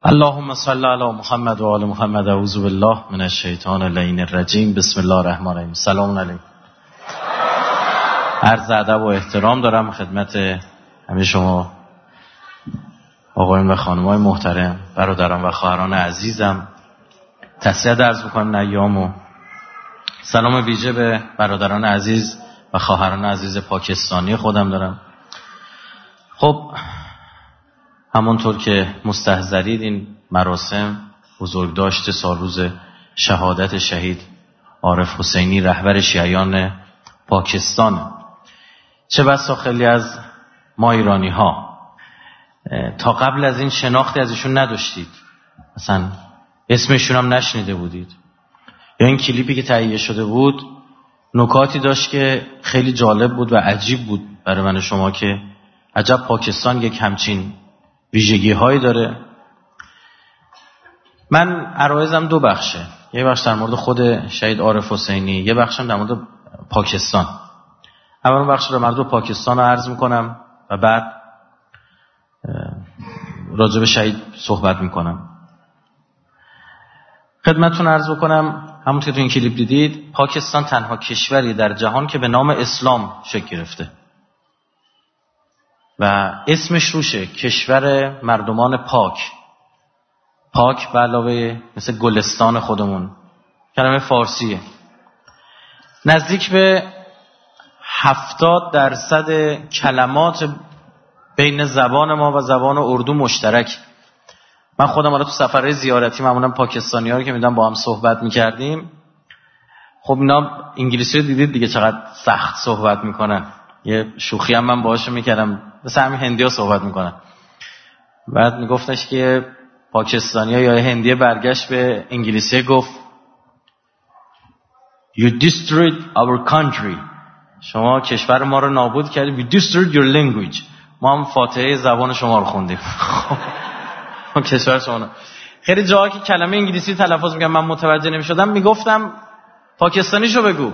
اللهم صل علی محمد و آل محمد. اعوذ بالله من الشیطان اللعین الرجیم. بسم الله الرحمن الرحیم. سلام علیکم. عرض ادب و احترام دارم خدمت همه شما آقایان و خانم‌های محترم، برادران و خواهران عزیزم. تسلیت عرض می‌کنم ایامو. سلام ویژه به برادران عزیز و خواهران عزیز پاکستانی خودم دارم. خب همونطور که مستحضرید این مراسم بزرگداشت سالروز شهادت شهید عارف حسینی رهبر شیعیان پاکستان. چه بسا خیلی از ما ایرانی ها تا قبل از این شناختی از ایشون نداشتید، مثلا اسمشون هم نشنیده بودید، یا این کلیپی که تهیه شده بود نکاتی داشت که خیلی جالب بود و عجیب بود برای من شما که عجب پاکستان یک همچین ویژگی هایی داره. من عرایزم دو بخشه، یه بخش در مورد خود شهید عارف حسینی، یه بخشم در مورد پاکستان. اول بخش در مورد پاکستان رو عرض میکنم و بعد راجع به شهید صحبت میکنم. خدمتتون عرض بکنم همونطور که تو این کلیپ دیدید، پاکستان تنها کشوری در جهان که به نام اسلام شکل گرفته و اسمش روشه، کشور مردمان پاک. پاک به علاوه مثل گلستان خودمون کلمه فارسیه. نزدیک به 70% کلمات بین زبان ما و زبان اردو مشترک. من خودم حالا تو سفرهای زیارتی معمولا پاکستانی‌ها رو که میدم با هم صحبت می‌کردیم، خب اینا انگلیسی رو دیدید دیگه چقدر سخت صحبت میکنن. یه شوخی هم من باهاشون میکردم، مثل همین هندی‌ها صحبت میکنن. بعد میگفتش که پاکستانی‌ها یا هندی برگشت به انگلیسی گفت You destroyed our country. شما کشور ما رو نابود کردید. We destroyed your language. ما هم فاتحه زبان شما رو خوندیم. خب کشور شما. خیلی جاها که کلمه انگلیسی تلفظ میکنم من متوجه نمیشدم، میگفتم پاکستانیشو بگو.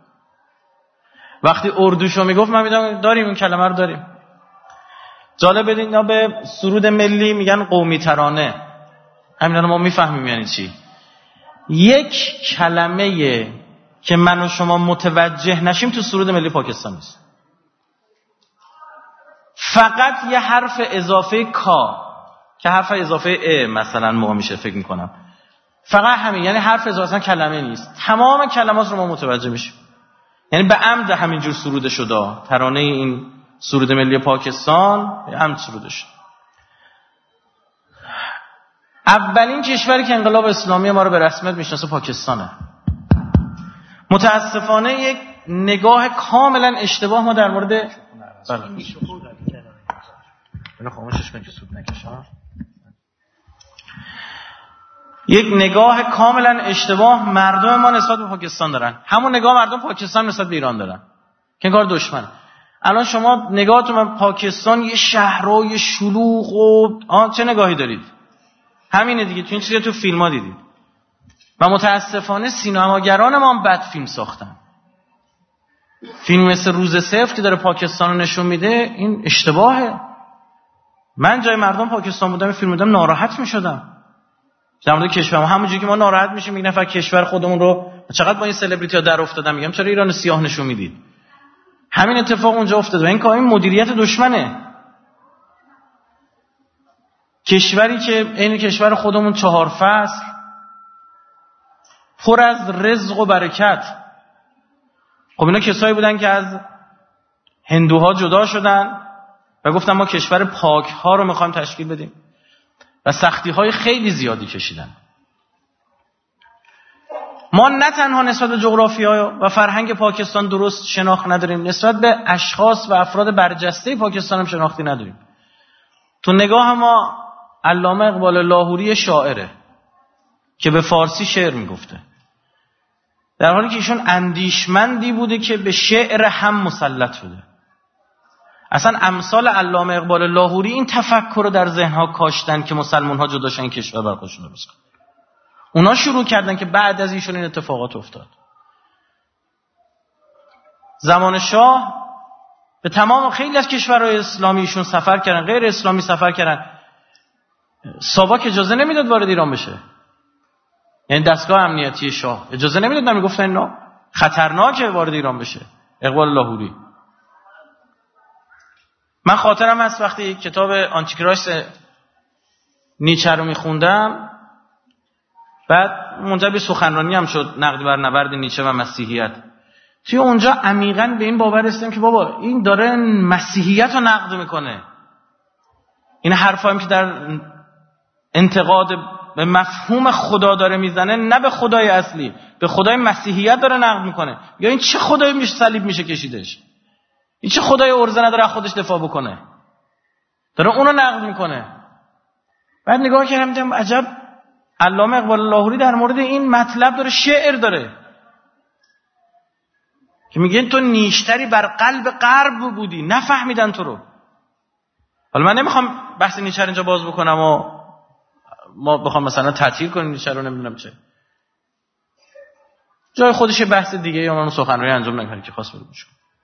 وقتی اردوشو میگفت من میدونم داریم این کلمه رو داریم. جالب بدین اینا به سرود ملی میگن قومی ترانه. همینا ما میفهمیم یعنی چی. یک کلمه که من و شما متوجه نشیم تو سرود ملی پاکستان نیست. فقط یه حرف اضافه کا که حرف اضافه ا مثلا موقع میشه فکر میکنم. فقط همین، یعنی حرف اضافه کلمه نیست. تمام کلمات رو ما متوجه میشیم. یعنی به عمد همینجور سروده شده. ترانه این سرود ملی پاکستان به عمد سروده شد. اولین کشوری که انقلاب اسلامی ما رو به رسمیت میشناسه پاکستانه. متاسفانه یک نگاه کاملا اشتباه ما در مورد یک نگاه کاملا اشتباه مردم ما نسبت به پاکستان دارن. همون نگاه مردم پاکستان نسبت به ایران دارن که این کار دشمنه. الان شما نگاهتون به پاکستان یه شهرهای شلوغ و چه نگاهی دارید؟ همینه دیگه. تو این چیزا تو فیلم‌ها دیدید. و متاسفانه سینماگران ما هم بد فیلم ساختن. فیلم مثل روز صفر که داره پاکستان رو نشون میده، این اشتباهه. من جای مردم پاکستان بودم این فیلم دیدم ناراحت میشدم. در مورد کشور همونجوری که ما ناراحت میشیم یک نفر کشور خودمون رو چقدر با این سلبریتی‌ها در افتادن، میگم چرا ایران سیاه نشون میدید؟ همین اتفاق اونجا افتاد و این کار این مدیریت دشمنه. کشوری که این کشور خودمون 4 فصل پر از رزق و برکت. خب اینا کسایی بودن که از هندوها جدا شدن و گفتن ما کشور پاک ها رو میخوایم تشکیل بدیم و سختی های خیلی زیادی کشیدن. ما نه تنها نسبت به جغرافیا و فرهنگ پاکستان درست شناخت نداریم، نسبت به اشخاص و افراد برجسته پاکستان هم شناختی نداریم. تو نگاه ما علامه اقبال لاهوری شاعره که به فارسی شعر میگفته، در حالی که ایشون اندیشمندی بوده که به شعر هم مسلط بوده. اصلا امثال علامه اقبال لاهوری این تفکر رو در ذهنها کاشتن که مسلمان‌ها جدا شن این کشور بر خودشون درست کنن. اونا شروع کردن که بعد از ایشون این اتفاقات افتاد. زمان شاه به تمام خیلی از کشورهای اسلامی ایشون سفر کردن، غیر اسلامی سفر کردن. ساواک اجازه نمیداد وارد ایران بشه، یعنی دستگاه امنیتی شاه اجازه نمیداد، نمیگفتن اینا خطرناکه وارد ایران بشه. اقبال لاهوری، من خاطرم هست وقتی کتاب آنتیکرایست نیچه رو میخوندم، بعد منجر به سخنرانی هم شد نقد بر نبرد نیچه و مسیحیت. توی اونجا عمیقاً به این باور رسیدم که بابا این داره مسیحیت رو نقد میکنه، این حرفا هم که در انتقاد به مفهوم خدا داره میزنه، نه به خدای اصلی، به خدای مسیحیت داره نقد میکنه. یا این چه خدایی میشه صلیب میشه کشیدش؟ این چه خدای ارزه نداره خودش دفاع بکنه؟ داره اونو نقد میکنه. بعد نگاه کردم دیدم عجب، علامه اقبال لاهوری در مورد این مطلب داره شعر داره که میگه تو نیشتری بر قلب غرب بودی، نفهمیدن تو رو. حالا من نمیخوام بحث نیچه اینجا باز بکنم و ما بخوام مثلا تعطیل کنیم نیچه رو، نمیدونم چه جای خودش بحث دیگه، یا من سخنرانی انجام نمیدم که خاص بگوش.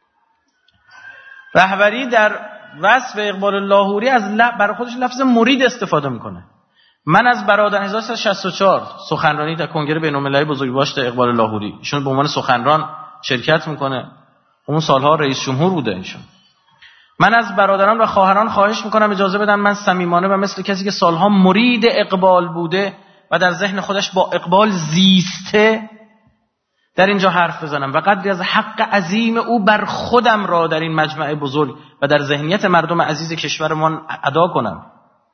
رهبری در وصف اقبال لاهوری از برای خودش لفظ مرید استفاده میکنه. من از برادران 1364 سخنرانی در کنگره بین‌المللی بزرگداشت اقبال لاهوری، ایشون به عنوان سخنران شرکت میکنه، اون سالها رئیس جمهور بوده ایشون. من از برادران و خواهران خواهش میکنم اجازه بدن من صمیمانه و مثل کسی که سالها مرید اقبال بوده و در ذهن خودش با اقبال زیسته در اینجا حرف بزنم و قدری از حق عظیم او بر خودم را در این مجمع بزرگ و در ذهنیت مردم عزیز کشورمان ادا کنم.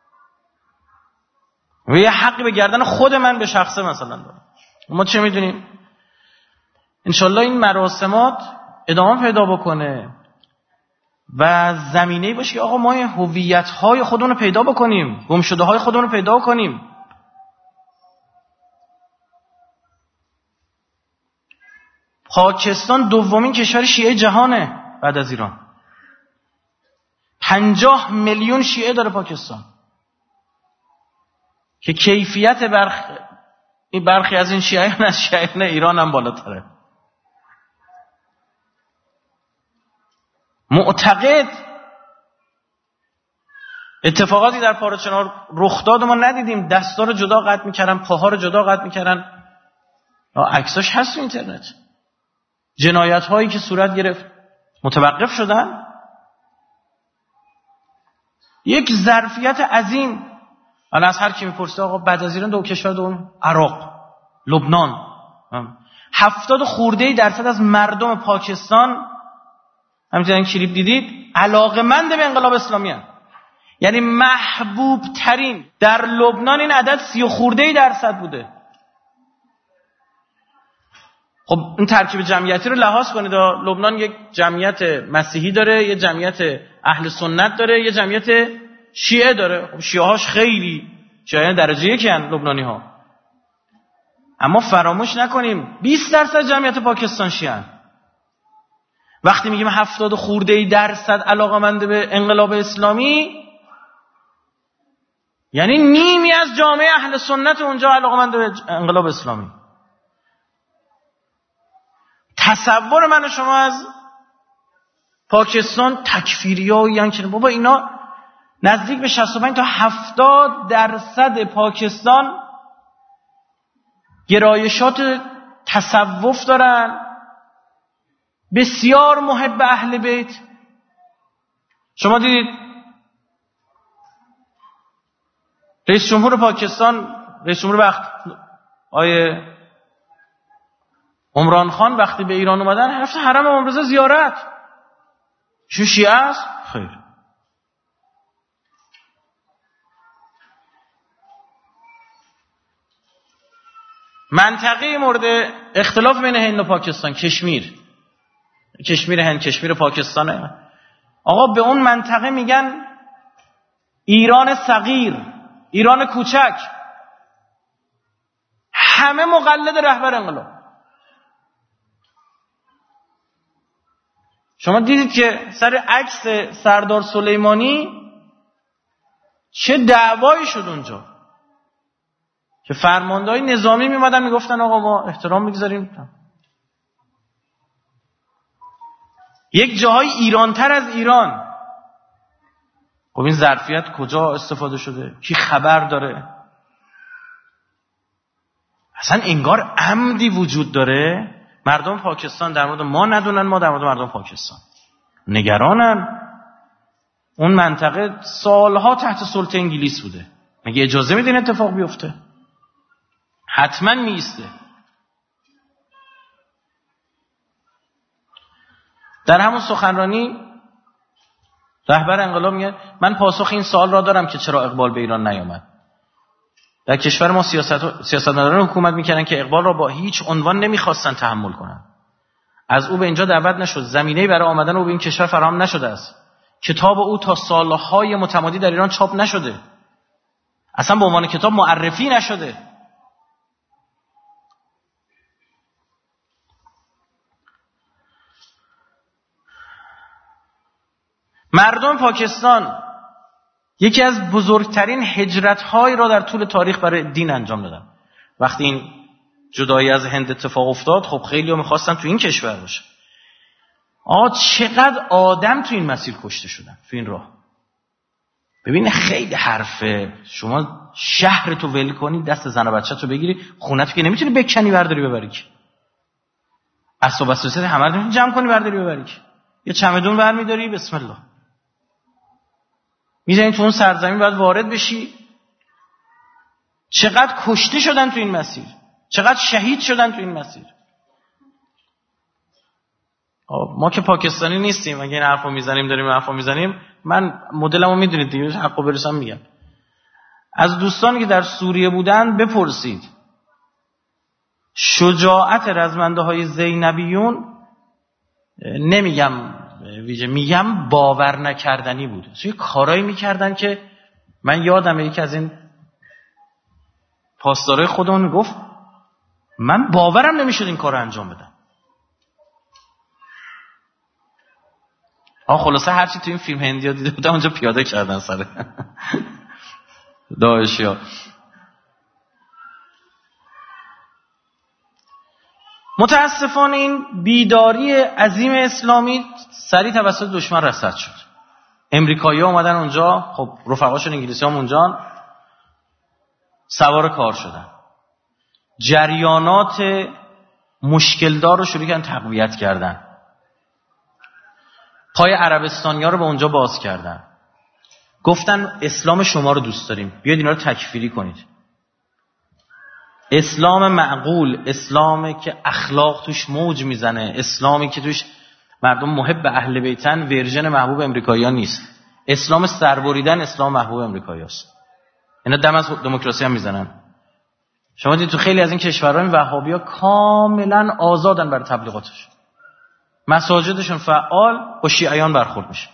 و یه حقی به گردن خود من به شخصه مثلا دارم. ما چه میدونیم؟ انشالله این مراسمات ادامه پیدا بکنه و زمینه‌ای باشه که آقا ما هویت‌های خودمون رو پیدا بکنیم، گمشده‌های خودمون رو پیدا کنیم. پاکستان دومین کشور شیعه جهانه بعد از ایران. 50 میلیون شیعه داره پاکستان که کیفیت برخی از این شیعیان از شیعیان ایران هم بالاتره. معتقد اتفاقاتی در پارچنار رخ داد ما ندیدیم، دستا رو جدا قطع میکردن، پاها رو جدا قطع میکردن، عکساش هست تو اینترنت. جنایت هایی که صورت گرفت متوقف شدن. یک ظرفیت عظیم. الان از هر کی میپرسه آقا بعد از ایران دو کشور دوم عراق، لبنان، 70 خورده درصد از مردم پاکستان همینطور این کلیپ دیدید علاقمند به انقلاب اسلامی هستند. یعنی محبوب ترین در لبنان این عدد 30 خورده درصد بوده. خب این ترکیب جمعیتی رو لحاظ کنید. لبنان یک جمعیت مسیحی داره، یه جمعیت اهل سنت داره، یه جمعیت شیعه داره. خب شیعه هاش خیلی شیعه درجه یکی هستند لبنانی ها. اما فراموش نکنیم 20% جمعیت پاکستان شیعه هستند. وقتی میگیم 70 خورده درصد علاقمند به انقلاب اسلامی، یعنی نیمی از جامعه اهل سنت اونجا علاقمند به انقلاب اسلامی. تصور من و شما از پاکستان تکفیریایی یعنی که بابا اینا نزدیک به 65 تا 70% پاکستان گرایشات تصوف دارن، بسیار محب اهل بیت. شما دیدید رئیس جمهور پاکستان، رئیس جمهور وقت آیه عمران خان وقتی به ایران اومدن رفت حرم امام رضا زیارت. چون شیعه است؟ خیر. منطقه مورد اختلاف بین هند و پاکستان، کشمیر هند، کشمیر پاکستانه. آقا به اون منطقه میگن ایران صغیر، ایران کوچک. همه مقلد رهبر انقلاب. شما دیدید که سر عکس سردار سلیمانی چه دعوایی شد اونجا که فرماندهای نظامی میمدن میگفتن آقا ما احترام میگذاریم. یک جاهای ایرانتر از ایران خب این ظرفیت کجا استفاده شده؟ کی خبر داره؟ اصلا انگار عمدی وجود داره مردم پاکستان در مورد ما ندونن، ما در مورد مردم پاکستان نگرانن. اون منطقه سالها تحت سلطه انگلیس بوده، مگه اجازه میدین اتفاق بیفته؟ حتما میسته. در همون سخنرانی رهبر انقلاب میگه من پاسخ این سوال را دارم که چرا اقبال به ایران نیامد. در کشور ما سیاستمداران حکومت میکردن که اقبال را با هیچ عنوان نمیخواستن تحمل کنن. از او به اینجا دعوت نشد، زمینه‌ای برای آمدن او به این کشور فراهم نشده است. کتاب او تا سالهای متمادی در ایران چاپ نشده، اصلا به عنوان کتاب معرفی نشده. مردم پاکستان یکی از بزرگترین هجرت‌هایی را در طول تاریخ برای دین انجام دادن. وقتی این جدایی از هند اتفاق افتاد، خب خیلی‌ها می‌خواستن تو این کشور باشه. چقدر آدم تو این مسیر کشته شدن تو این راه. ببین خیلی حرفه، شما شهر تو ول کنی، دست زن و بچه تو بگیری، خونت که نمیتونی بکنی برداری ببری که. اسباب اساسیت همه رو جمع کنی برداری ببری که. یه چمدون برمی‌داری، بسم الله میزنی تو اون سرزمین، باید وارد بشی. چقدر کشته شدن تو این مسیر، چقدر شهید شدن تو این مسیر. ما که پاکستانی نیستیم، اگه این حرفو میزنیم داریم حرفو میزنیم، من مدلمو میدونید دیگه، حقو برسم میگم. از دوستانی که در سوریه بودن بپرسید، شجاعت رزمنده های زینبیون نمیگم ویژه، میگم باور نکردنی بود. یه کارایی میکردن که من یادم یکی از این پاسدارای خودمون میگفت من باورم نمیشد این کارو انجام بدم. خلاصه هرچی تو این فیلم هندی‌ها دیده بودم اونجا پیاده کردن سر داعشیا. متاسفانه این بیداری عظیم اسلامی سریع توسط دشمن رصد شد. امریکایی‌ها اومدن اونجا، خب رفقاشون انگلیسی‌ها اونجا سوار کار شدن. جریانات مشکلدار رو شروع کردن تقویت کردن. پای عربستانی‌ها رو به اونجا باز کردن. گفتن اسلام شما رو دوست داریم، بیاید اینا رو تکفیری کنید. اسلام معقول، اسلامی که اخلاق توش موج میزنه، اسلامی که توش مردم محب اهل بیتن، ورژن محبوب امریکایی‌ها نیست. اسلام سربریدن، اسلام محبوب امریکایی‌هاست. اینا دم از دموکراسی هم میزنن. شما دیدید تو خیلی از این کشورها این وهابی‌ها کاملا آزادن برای تبلیغاتش. مساجدشون فعال، با شیعیان برخورد میشه.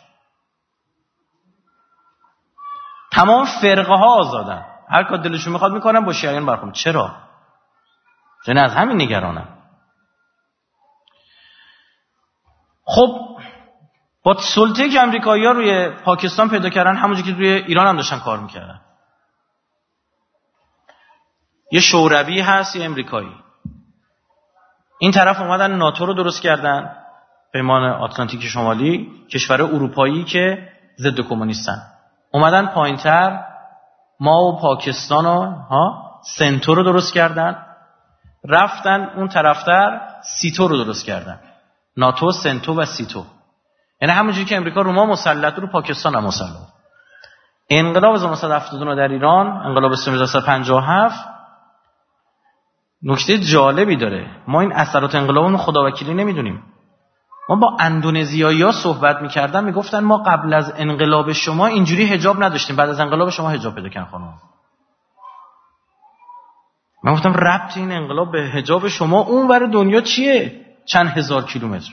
تمام فرقه ها آزادن، هر کار دلشون میخواد میکنن، با شیعیان برخورد. چرا؟ چون از همین نگرانن. خب با سلطه‌ای که امریکایی‌ها روی پاکستان پیدا کردن، همونجوری که روی ایران هم داشتن کار میکردن. یه شوروی هست، یه امریکایی. این طرف اومدن ناتو رو درست کردن، پیمان آتلانتیک شمالی، کشور اروپایی که ضد کمونیستن. اومدن پایینتر، ما و پاکستان و سنتو رو درست کردن. رفتن اون طرفتر سیتو رو درست کردن. ناتو، سنتو و سیتو. یعنی همونجوری که امریکا رو ما مسلط، رو پاکستان هم مسلط. انقلاب 1979 در ایران، انقلاب اسلامی 1957 نکته جالبی داره. ما این اثرات انقلابمون خداوکیلی نمیدونیم. ما با اندونزیایی‌ها صحبت می‌کردن، میگفتن ما قبل از انقلاب شما اینجوری حجاب نداشتیم، بعد از انقلاب شما حجاب پیدا کردن خانم. من گفتم ربط این انقلاب به حجاب شما اون ور دنیا چیه؟ چند هزار کیلومتر.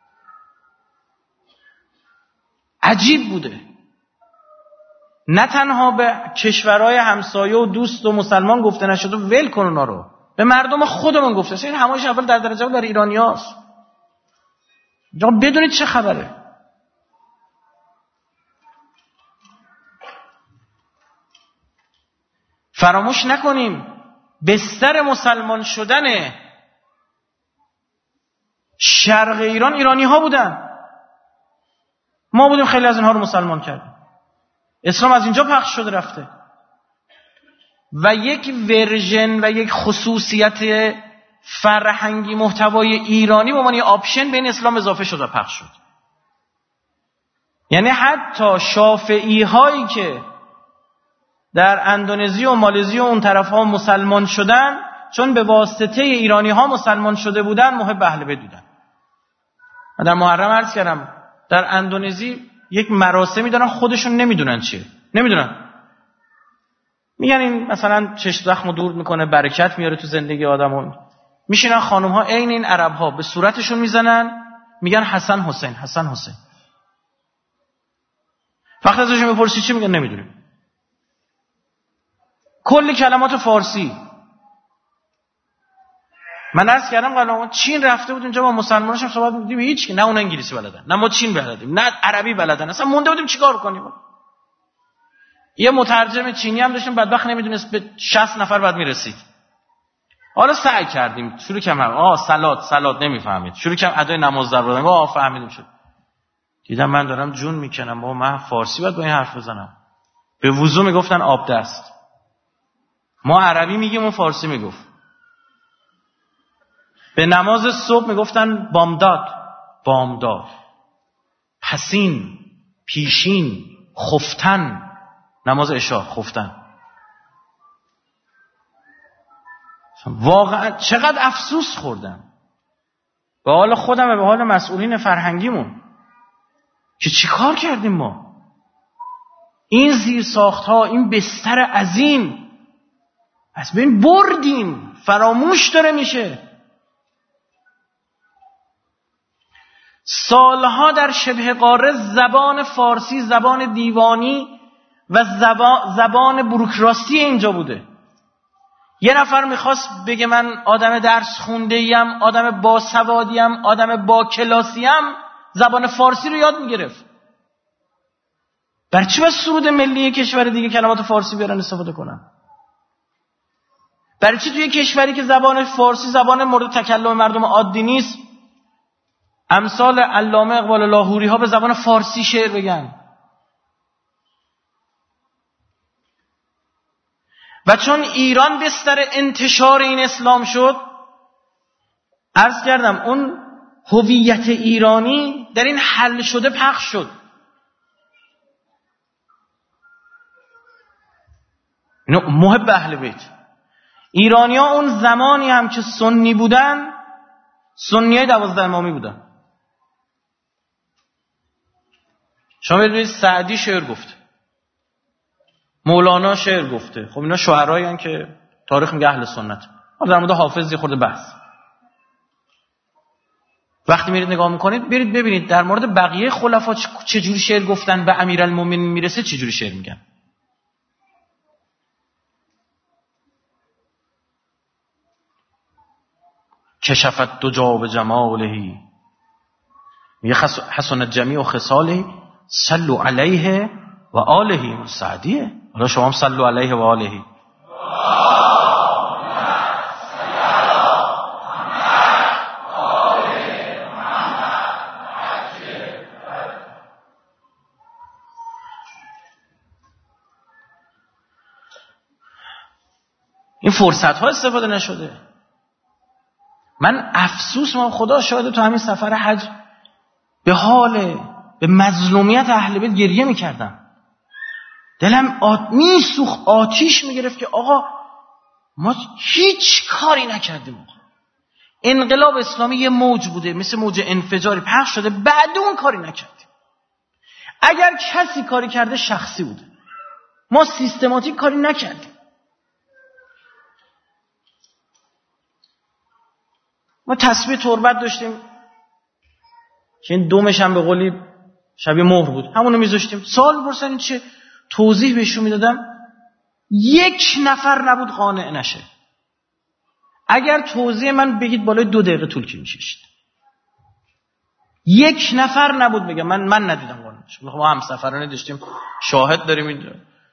عجیب بوده. نه تنها به کشورهای همسایه و دوست و مسلمان گفته نشد و ول کن اونا رو، به مردم خودمون گفته. این همایش اول در درجه در ایرانیاست. جا بدونید چه خبره. فراموش نکنیم بستر مسلمان شدن شرق ایران ایرانی ها بودن. ما بودیم خیلی از اینها رو مسلمان کردیم. اسلام از اینجا پخش شده رفته و یک ورژن و یک خصوصیت فرهنگی محتوای ایرانی به عنوان آپشن به این اسلام اضافه شد و پخش شد. یعنی حتی شافعی هایی که در اندونزی و مالزی و اون طرف ها مسلمان شدن، چون به واسطه ایرانی ها مسلمان شده بودن، محب اهل بیت بودن. من در محرم عرض کردم در اندونزی یک مراسمی دارن خودشون نمیدونن چیه، نمیدونن، میگن این مثلا چشم زخمو دور میکنه، برکت میاره تو زندگی آدمو. میشینن خانم ها عین این عرب ها به صورتشون میزنن، میگن حسن حسین حسن حسین. وقتی ازشون بپرسی چی میگن نمیدونیم. کلی کلمات فارسی. من عرض کردم قبلا چین رفته بود اونجا با مسلماناشم صحبت می‌کردیم، هیچ نه اون انگلیسی بلدن، نه ما چین بلدیم، نه عربی بلدن، اصلا مونده بودیم چیکار کنیم. یه مترجم چینی هم داشتیم، بدبخت نمیدونست به 60 نفر بعد میرسید. حالا سعی کردیم، شروع کردم صلات نمیفهمید، شروع کردم ادای نماز در بردن، فهمیدیم شد. دیدم من دارم جون میکنم، بابا من فارسی باید با این حرف بزنم. به وضو میگفتن آب دست، ما عربی میگیم اون فارسی میگفت. به نماز صبح میگفتن بامداد، پسین، پیشین، خفتن. نماز عشاء خفتن. واقعا چقدر افسوس خوردم به حال خودم و به حال مسئولین فرهنگیمون که چیکار کردیم ما. این زیرساخت‌ها، این بستر عظیم از بین بردیم، فراموش داره میشه. سالها در شبه قاره زبان فارسی زبان دیوانی و زبان بوروکراسی اینجا بوده. یه نفر میخواست بگه من آدم درس خونده‌ایم، آدم باسوادیم، آدم با کلاسیم، زبان فارسی رو یاد میگرفت. برای چی باید سرود ملی کشور دیگه کلمات فارسی بیارن استفاده کنن؟ برای چی توی کشوری که زبان فارسی زبان مورد تکلم مردم عادی نیست، امثال علامه اقبال لاهوری ها به زبان فارسی شعر بگن؟ و چون ایران بستر انتشار این اسلام شد، عرض کردم اون هویت ایرانی در این حل شده پخش شد. محب اهل بیت ایرانی ها اون زمانی هم که سنی بودن، سنی های 12 امامی بودن. شما ببینید سعدی شعر گفته، مولانا شعر گفته. خب اینا شاعرایی هستن که تاریخ میگه اهل سنت. حالا در مورد حافظ یه خورده بحث. وقتی میرید نگاه میکنید برید ببینید در مورد بقیه خلفا چه جوری شعر گفتن، به امیرالمومنین میرسه چه جوری شعر میگن. کشفت دو جا جمالهی، میگه حسن جمیع خصاله صلوا علیه و آله. سعدیه. حالا شما هم صلوا علیه و آله. این فرصت ها استفاده نشده. من افسوس، من خدا شاهده تو همین سفر حج به مظلومیت اهل بیت گریه میکردم. دلم میسوخت، آتیش میگرفت که آقا ما هیچ کاری نکردیم. انقلاب اسلامی یه موج بوده، مثل موج انفجاری پخش شده، بعد اون کاری نکردیم. اگر کسی کاری کرده شخصی بوده، ما سیستماتیک کاری نکردیم. ما تسبیح تربت داشتیم که این دومش هم به قولی شبیه مهر بود، همونو میذاشتیم. سوال می‌پرسن این چه؟ توضیح بهشون میدادم، یک نفر نبود قانع نشه. اگر توضیح من بگید بالای 2 دقیقه طول کشید. یک نفر نبود بگم من ندیدم قانع نشه. ما همسفرانه داشتیم، شاهد داریم اینجا.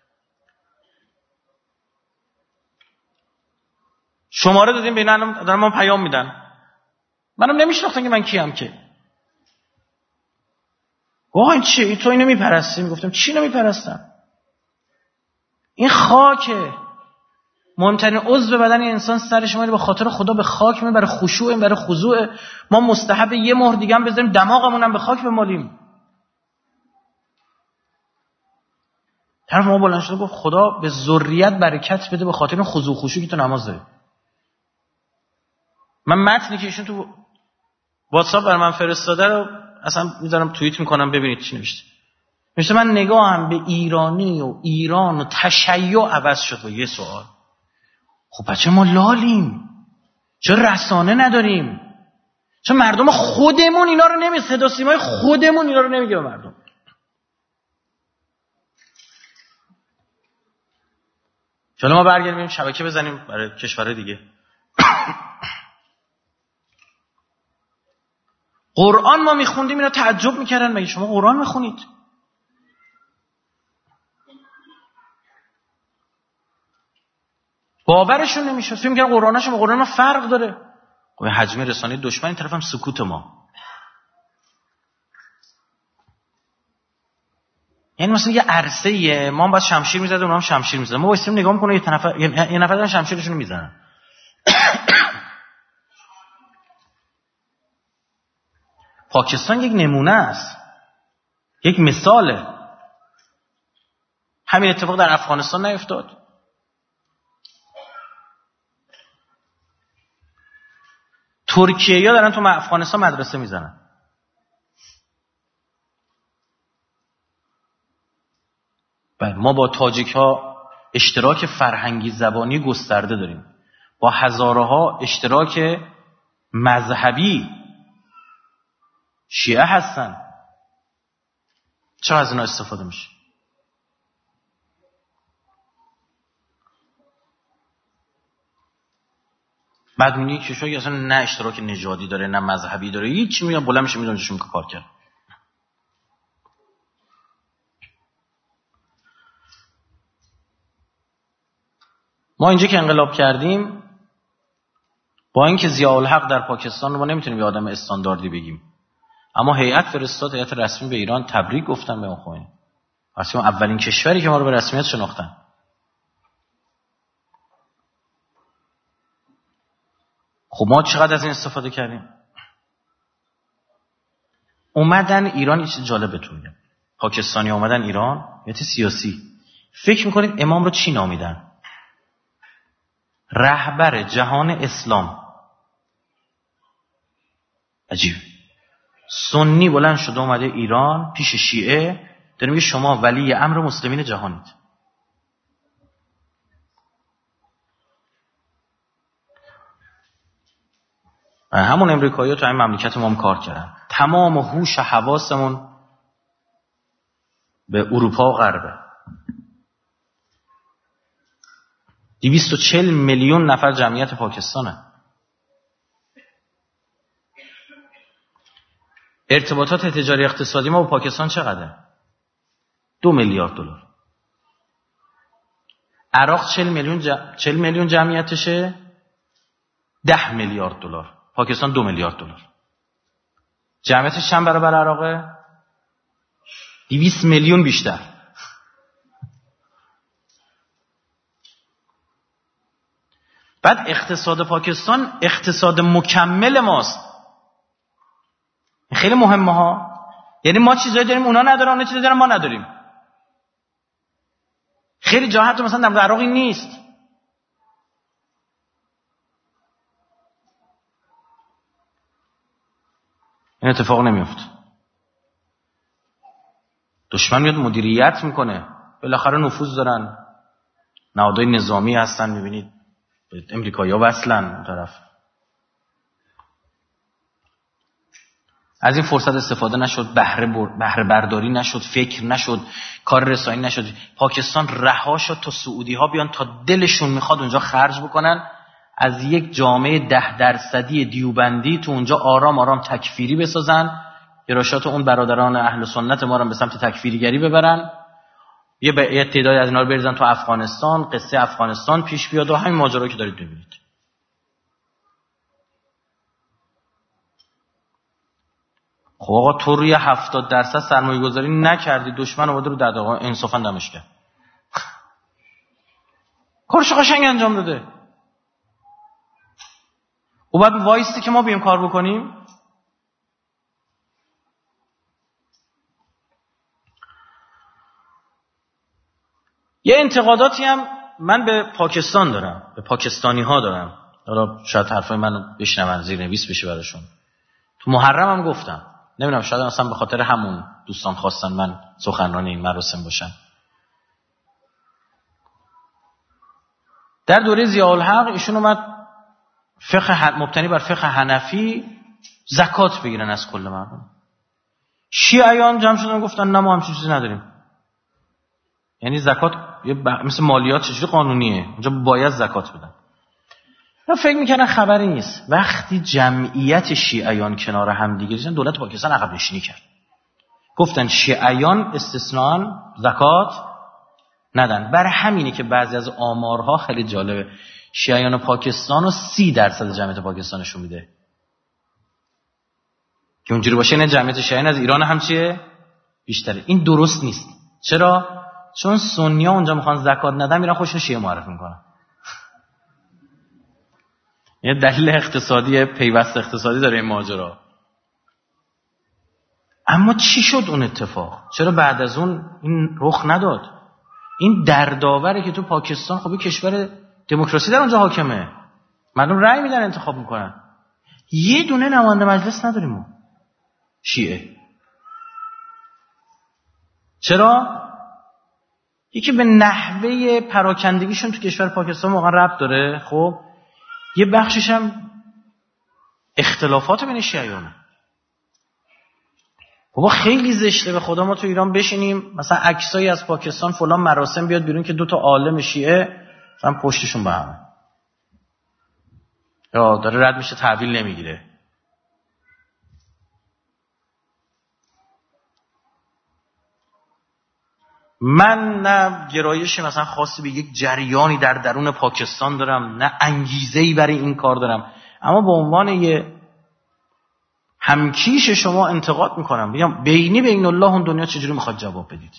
شماره دادیم به اینا، دارم من پیام میدن. منم نمیشناختن که من کیم که. آقا این چیه؟ تو اینو میپرستی؟ میگفتم چی نمیپرستم؟ این خاکه. مهمترین عضو بدن انسان سر شما به خاطر خدا به خاک میبره، خشوع، برای خضوع. ما مستحب یه مهر دیگه هم بذاریم دماغمون هم به خاک بمالیم. طرف ما بلند شده گفت خدا به ذریت برکت بده به خاطر این خضوع خشوعی که تو نماز داری. من متنی که ایشون تو واتساپ برای من فرستاده رو اصلا میذارم توییت میکنم ببینید چی نوشته. نوشته من نگاهم به ایرانی و ایران و تشیع عوض شد با یه سوال. خب بچه ما لالیم، چرا رسانه نداریم؟ چرا مردم خودمون اینا رو نمی صدا سیمای خودمون اینا رو نمیگه به مردم؟ چرا ما برگردیم شبکه بزنیم برای کشورهای دیگه؟ قرآن ما میخوندیم اینا تعجب میکردن، مگه شما قرآن میخونید؟ باورشون نمیشد، فکر می‌کردن قرآنشون با قرآن ما فرق داره. خب حجم رسانه دشمن، این طرف هم سکوت ما. یعنی مثلا یه عرصه‌ایه، ما هم باید شمشیر می‌زدیم، اونها هم شمشیر می‌زدن. ما وایسیم نگاه می‌کنیم یه نفر دارن شمشیرشون رو میزنن. پاکستان یک نمونه است، یک مثاله. همین اتفاق در افغانستان نیفتاد. ترکیه‌ها دارن تو افغانستان مدرسه میزنن. ما با تاجیک‌ها اشتراک فرهنگی زبانی گسترده داریم، با هزارها اشتراک مذهبی. شیعه هستن، چرا از اینا استفاده میشه؟ بعد می‌بینی کشوری اصلا نه اشتراک نژادی داره نه مذهبی داره، هیچ میاد بلند میشه میره اونجاشون کار کرد. ما اینجا که انقلاب کردیم، با اینکه ضیاءالحق در پاکستان رو ما نمیتونیم یه آدم استانداردی بگیم، اما هیئت فرستاد، هیئت رسمی به ایران تبریک گفتن به اون خوین. اصلا اولین کشوری که ما رو به رسمیت شناختن. خب ما چقدر از این استفاده کردیم؟ اومدن ایران، یه چیز جالب بهتون میگم. پاکستانی اومدن ایران، یه چیز سیاسی. فکر میکنید امام رو چی نامیدن؟ رهبر جهان اسلام. عجیب. سنی بلند شده اومده ایران پیش شیعه داره میگه شما ولی امر مسلمین جهانید. همون امریکایی‌ها تو این مملکت ما هم کار کردن. تمام هوش و حواسمون به اروپا و غربه. 240 میلیون نفر جمعیت پاکستانه. ارتباطات تجاری اقتصادی ما با پاکستان چقدره؟ 2 میلیارد دلار. عراق 40 میلیون جمعیتشه، 10 میلیارد دلار. پاکستان 2 میلیارد دلار. جمعیتش چند برابر عراقه؟ 200 میلیون بیشتر. بعد اقتصاد پاکستان اقتصاد مکمل ماست. خیلی مهمه ها. یعنی ما چیزایی داریم اونا ندارن، اونا چیزایی دارن ما نداریم. خیلی جا حتی مثلا در عراقی نیست. این اتفاق نمیفته. دشمن میاد مدیریت میکنه، بالاخره نفوذ دارن، نهادهای نظامی هستن. میبینید امریکایی‌ها وصلن اون طرف. از این فرصت استفاده نشد، بهره برداری نشد، فکر نشد، کار رسانی نشد. پاکستان رها شد تا سعودی‌ها بیان تا دلشون میخواد اونجا خرج بکنن، از یک جامعه 10% دیوبندی تو اونجا آرام آرام تکفیری بسازن، گرایشات اون برادران اهل سنت ما رو به سمت تکفیریگری ببرن، یه تعدادی از اینا رو بریزن تو افغانستان، قصه افغانستان پیش بیاد و همین ماجرا که دارید ببینید. خب آقا تو روی 70% سرمایه گذاری نکردی، دشمن اومده رو دغدغه انصافا دمش کرد. کارش قشنگ انجام داده. و بعد وایسته که ما بیایم کار بکنیم. یه انتقاداتی هم من به پاکستان دارم، به پاکستانی ها دارم. حالا شاید حرفای من بشنون، زیرنویس بشه براشون. تو محرم هم گفتم، نمیدونم شاید اصلا به خاطر همون دوستان خواستن من سخنران این مراسم باشم. در دوره ضیاءالحق ایشون اومد مبتنی بر فقه حنفی زکات بگیرن از کل مردم. شیعیان جمع شدن گفتن نه ما همچین چیزی نداریم. یعنی زکات مثل مالیات چجوری قانونیه، اونجا باید زکات بدن. من فکر میکنن خبری نیست. وقتی جمعیت شیعیان کنار هم دیگه دیدن، دولت پاکستان عقب نشینی کرد. گفتن شیعیان استثناء زکات ندن. برای همینه که بعضی از آمارها خیلی جالبه، شیعیان پاکستان رو 30% جمعیت پاکستانشون میده. که اونجوری باشه نه جمعیت شیعیان از ایران هم چیه؟ بیشتره. این درست نیست. چرا؟ چون سنی‌ها اونجا میخوان زکات ندن، میرن خودشون شیعه معرفی میکنن. یه دلیل اقتصادی، پیوست اقتصادی داره این ماجرا. اما چی شد اون اتفاق؟ چرا بعد از اون این رخ نداد؟ این دردآوره که تو پاکستان خب کشور دموکراسی در اونجا حاکمه، مردم رأی میدن، انتخاب میکنن. یه دونه نماینده مجلس نداریم ما شیعه. چرا؟ یکی به نحوه پراکندگیشون تو کشور پاکستان واقعا ربط داره. خب یه بخشش هم اختلافات بین شیعیانه. بابا خیلی زشته به خدا ما تو ایران بشینیم مثلا عکسایی از پاکستان فلان مراسم بیاد بیرون که 2 عالم شیعه مثلا پشتشون به همه، یا داره رد میشه تحویل نمیگیره. من نه گرایشی مثلا خاصی به یک جریانی در درون پاکستان دارم، نه انگیزه‌ای برای این کار دارم، اما به عنوان یه همکیش شما انتقاد میکنم. بگم بینی بین الله اون دنیا چجوری میخواد جواب بدید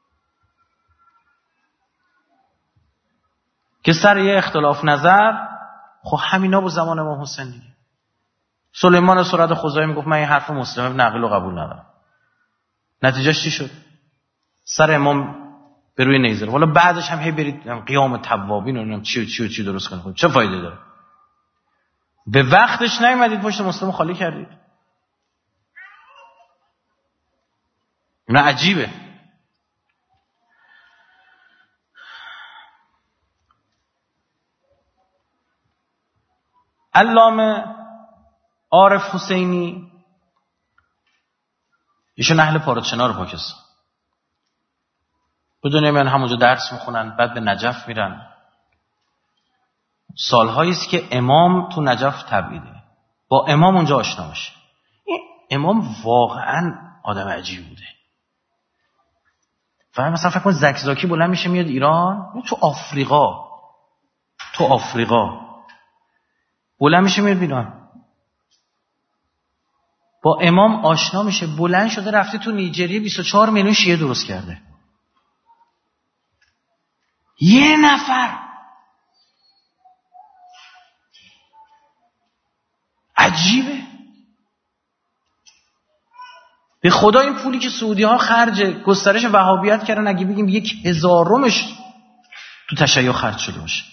که سر یه اختلاف نظر. خب همینا با زمان امام حسین دیگه. سلیمان سرد خزاعی میگفت من این حرف مسلم ابن عقیل رو قبول ندارم. نتیجهش چی شد؟ سر امام به روی نیزه. والا بعدش هم هی برید قیام توابین و نمیدونم چی درست کنید. چه فایده داره؟ به وقتش نیومدید پشت مسلم خالی کردید. نه عجیبه. علامه عارف حسینی ایشون اهل پارادشنار پاکستان. بدون من همونجا درس میخونن، بعد به نجف میرن. سالهایی است که امام تو نجف تبعیده، با امام اونجا آشنا میشه. این امام واقعا آدم عجیب بوده. مثلا فکر کن زکزاکی بلند میشه میاد ایران، تو آفریقا بلند میشه میاد ایران، با امام آشنا میشه، بلند شده رفته تو نیجریه 24 میلیون شیعه درست کرده. یه نفر. عجیبه. به خدا این پولی که سعودی ها خرج گسترش وهابیت کردن اگه بگیم 1/1000 تو تشیع خرج شده باشه.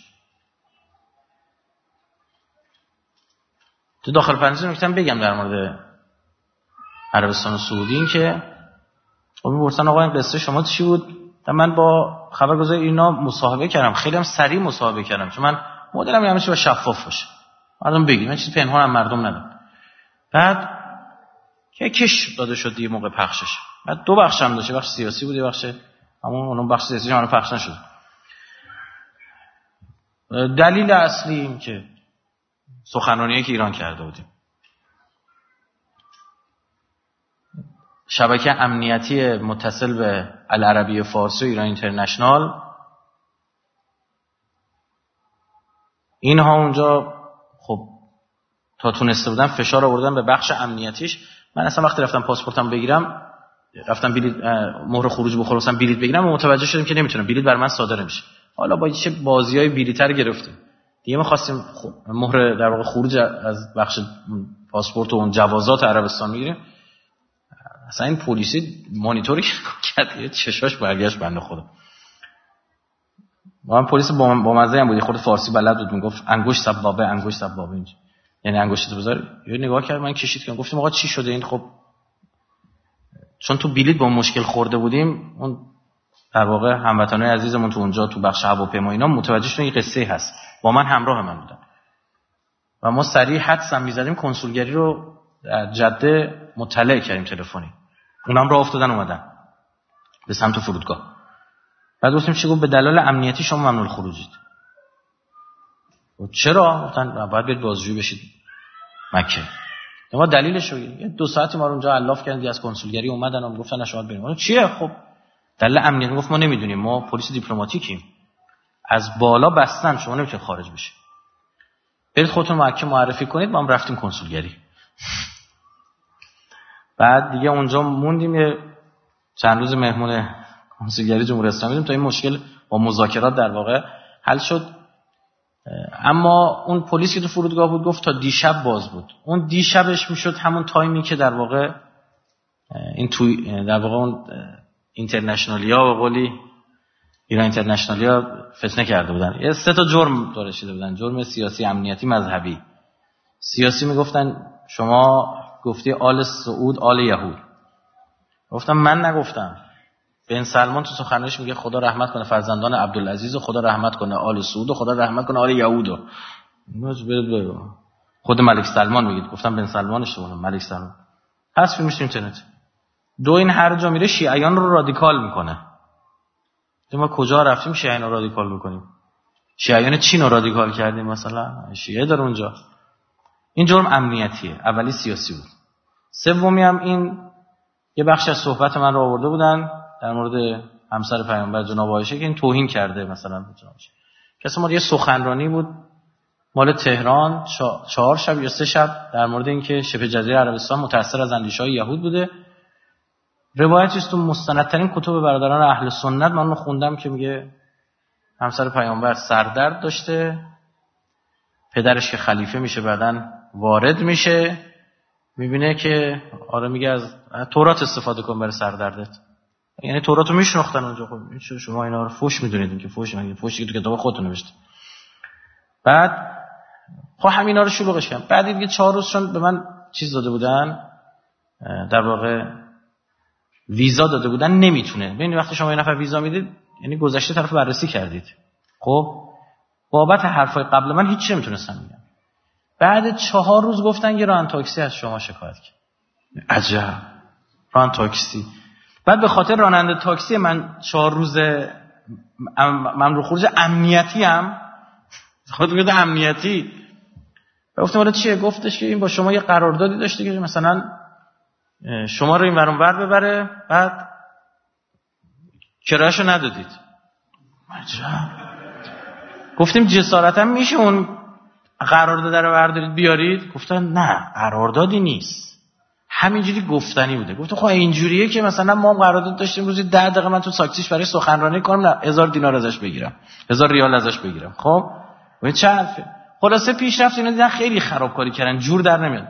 تو داخل پرانتز نکتم بگم در مورد عربستان و سعودی، این که می‌پرسن آقا این قصه شما چی بود؟ من با خبرگزار اینا مصاحبه کردم، خیلی هم سریع مصاحبه کردم، چون من مدلم همه چی با شفاف باشه، مردم بگید من چیزی پنهان هم مردم ندارم. بعد که کش داده شد یه موقع پخشش، بعد 2 بخش هم داشت، بخش سیاسی بود، یه بخش اون بخش سیاسی هم پخش نشد. دلیل اصلی این که سخنرانیایی که ایران کرده بودیم، شبکه امنیتی متصل به العربی فارسی و ایران اینترنشنال، اینها اونجا خب تا تونسته بودن فشار آوردن به بخش امنیتیش. من اصلا وقتی رفتم پاسپورتم بگیرم، رفتم بلیط مهر خروج بخورم بلیط بگیرم و متوجه شدم که نمیتونم، بلیط بر من صادر نمیشه. حالا با چه بازیای بیریتر گرفته دیگه. ما خواستیم مهر در واقع خروج از بخش پاسپورت و اون جوازات عربستان میگیریم، اصلا این پلیسی مانیتوری کرد چشاش برگشت بنده خدا. ما هم پلیس با مزه هم بود، خود فارسی بلد بود، میگفت انگشت سبابه انگشت سبابه اینج، یعنی انگشتت بذار. یه نگاه کرد من کشید که گفتم آقا چی شده این؟ خب چون تو بلیط با مشکل خورده بودیم، اون در واقع هموطنای عزیزمون تو اونجا تو بخش هواپیما اینا متوجه شدن این قصه هست، با من همراه من بودن و ما سریع حدس هم می‌زدیم کنسولگری رو در جده مطلع کردیم تلفنی، اونم راه افتادن اومدن به سمت فرودگاه. بعد گفتیم چی؟ گفت به دلایل امنیتی شما ممنوع خروجید. چرا؟ گفتن باید برید بازجویی بشید مکه. ما دلیلش رو 2 ساعتی ما رو اونجا الاف کردن، از کنسولگری اومدن و گفتن شما بریم. چیه؟ خب دلیل امنیتی. گفت ما نمیدونیم، ما پلیس دیپلماتیکیم، از بالا بستن، شما نمیتونید خارج بشید، برید خودتون مکه معرفی کنید. ما هم رفتیم کنسولگری. بعد دیگه اونجا موندیم چند روز مهمون کنسولگری جمهوری اسلامی بودیم تا این مشکل با مذاکرات در واقع حل شد. اما اون پلیس که تو فرودگاه بود گفت تا دیشب باز بود. اون دیشبش میشد همون تایمی که در واقع این توی در واقع اون اینترنشنالیا و قولی ایران اینترنشنالیا فتنه کرده بودن. یه 3 تا جرم داشته بودن: جرم سیاسی، امنیتی، مذهبی. سیاسی میگفتن شما گفتی آل سعود آل یهود. گفتم من نگفتم. بن سلمان تو سخنرانیش میگه خدا رحمت کنه فرزندان عبدالعزیز و خدا رحمت کنه آل سعود و خدا رحمت کنه آل یهود. خود ملک سلمان میگه. گفتم بن سلمان اشتباهه، ملک سلمان. پس فیلمش اینترنت. این هر جا میره شیعیان رو رادیکال میکنه. ما کجا رفتیم شیعیان رو رادیکال میکنیم؟ شیعیان چین رو رادیکال کردیم مثلا؟ شیعه داره اونجا. این جرم امنیتیه، اولی سیاسی بود. سومی هم این یه بخش از صحبت من رو آورده بودن در مورد همسر پیامبر جناب عایشه که این توهین کرده مثلا به جناب عایشه. کسی ما یه سخنرانی بود مال تهران 4 شب یا 3 شب در مورد اینکه شبه جزیره عربستان متأثر از اندیشه‌های یهود بوده. روایتی است تو مستندترین کتب برادران اهل سنت، من اون خوندم که میگه همسر پیامبر سردرد داشته، پدرش که خلیفه میشه بعدن وارد میشه، میبینه که آره میگه از تورات استفاده کن برای سردردت. یعنی توراتو میشناختن اونجا. خب شما اینا رو فوش میدونید، این که فوشی که تو کتاب خودتون نوشته. بعد خب همینا رو شلوغش کردم. بعد دیگه 4 روزشون به من چیز داده بودن، در واقع ویزا داده بودن. نمیتونه ببینید وقتی شما یه نفر ویزا میدید یعنی گذشته طرف بررسی کردید. خب بابت حرفای قبل من هیچ چی نمیتونستم بگم. بعد 4 روز گفتن یه راننده تاکسی از شما شکایت کرد. عجب، راننده تاکسی. بعد به خاطر راننده تاکسی من 4 روز من رو خروج امنیتی هم خود میگه امنیتی. گفتم حالا چیه؟ گفتش که این با شما یه قراردادی داشته که مثلا شما رو این ور اون ور ببره، بعد کرایه‌شو ندادید. عجب. گفتیم جسارتا میشه اون قرارداد رو بردارید بیارید؟ گفتن نه قراردادی نیست، همینجوری گفتنی بوده. گفتم خب اینجوریه که مثلا ما هم قرارداد داشتیم روزی 10 دقیقه من تو ساکسیش برای سخنرانی کنم، نه 1000 دینار ازش بگیرم، 1000 ریال ازش بگیرم. خب این چه حرفه؟ خلاصه پیش رفت. اینا دیدن خیلی خرابکاری کردن، جور در نمیاد.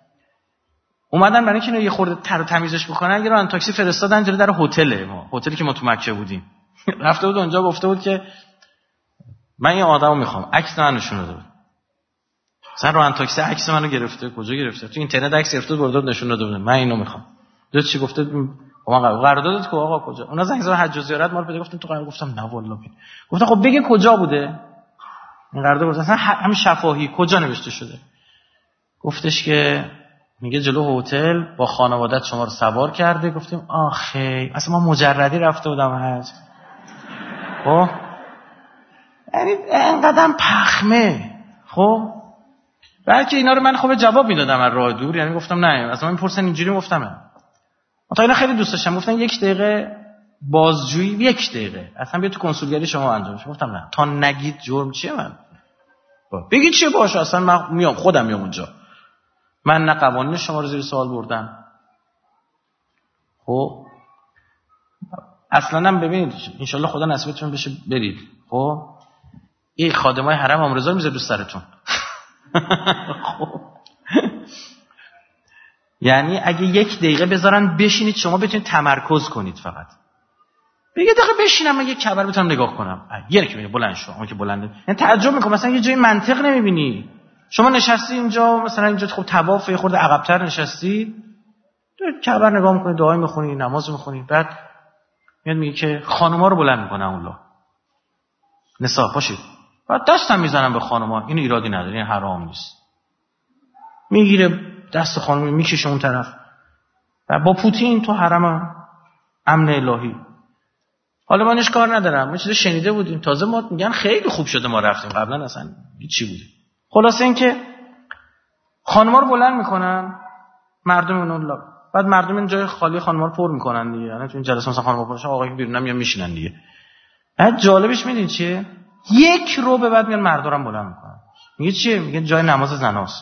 اومدن برای اینکه یه خورده تر و تمیزش بکنن یه راننده تاکسی فرستادن جلوی در هتلی که ما تو مکه بودیم. رفته بود اونجا گفته بود که من یه آدمو میخوام، عکس من نشون بده. مثلا راننده تاکسی عکس منو گرفته. کجا گرفته؟ تو اینترنت عکس گرفته برده نشون داده بود. من اینو میخوام. دو چی گفته؟ من قراردادت کو آقا کجا؟ اونا زنگ زدن حج و زیارت ما رو بده. گفتم تو قرارداد؟ گفتم نه والله. گفتم خب بگین کجا بوده این قرارداد؟ گفتم اصلا همین شفاهی کجا نوشته شده؟ گفتش که میگه جلو هتل با خانوادت شما رو سوار کرده. گفتیم آخه اصلا ما مجردی رفته بودم حج. خب یعنی اینقدر پخمه. خب بلکه اینا رو من خب جواب میدادم از راه دور، یعنی گفتم نه اصلا من میپرسن اینجوری. گفتم تا اینا خیلی دوست داشتم. گفتن 1 دقیقه بازجویی، 1 دقیقه اصلا بیا تو کنسولگری شما انجام شه. گفتم نه تا نگید جرم چیه من بگید چیه باشه، اصلا من میام خودم میام اونجا. من نه قوانین شما رو زیر سوال بردم. خب اصلا هم ببینید انشالله خدا نصیبتون بشه برید. خب این خادمای حرم امرزا میذاره رو سرتون. خب یعنی اگه 1 دقیقه بذارن بشینید شما بتونید تمرکز کنید، فقط یه دقیقه بشینم من یه کبر بتونم نگاه کنم. یه که بلند شو، اون که بلنده یعنی تعجب میکنم مثلا یه جای منطق نمیبینی. شما نشستی اینجا مثلا اینجا خب طواف یه خورده عقب‌تر نشستی، تو کبر نگاه میکنی، دعا میخونی، نماز میخونی، بعد میاد میگه که خانوما رو بلند میکنه الله نساء باشید، بعد دستم میزنم به خانوما. این ایرادی نداره، این حرام نیست. میگیره دست خانم میکشه اون طرف و با پوتین تو حرم امن الهی. حالا منش کار ندارم، ما چیزی شنیده بودیم، تازه ما میگن خیلی خوب شده ما رفتیم، قبلا اصلا هیچی بوده. خلاصه این که خانوما رو بلند میکنن مردم اون، بعد مردم این جای خالی خانوما رو پر میکنن دیگه. یعنی تو این جلسه مثلا خانوما پرشن آقای بیرونم میان میشینن دیگه. بعد جالبش میدین چیه؟ 1 رو به بعد میان مردا رو بلند میکنن. میگه چیه؟ میگه جای نماز زناست.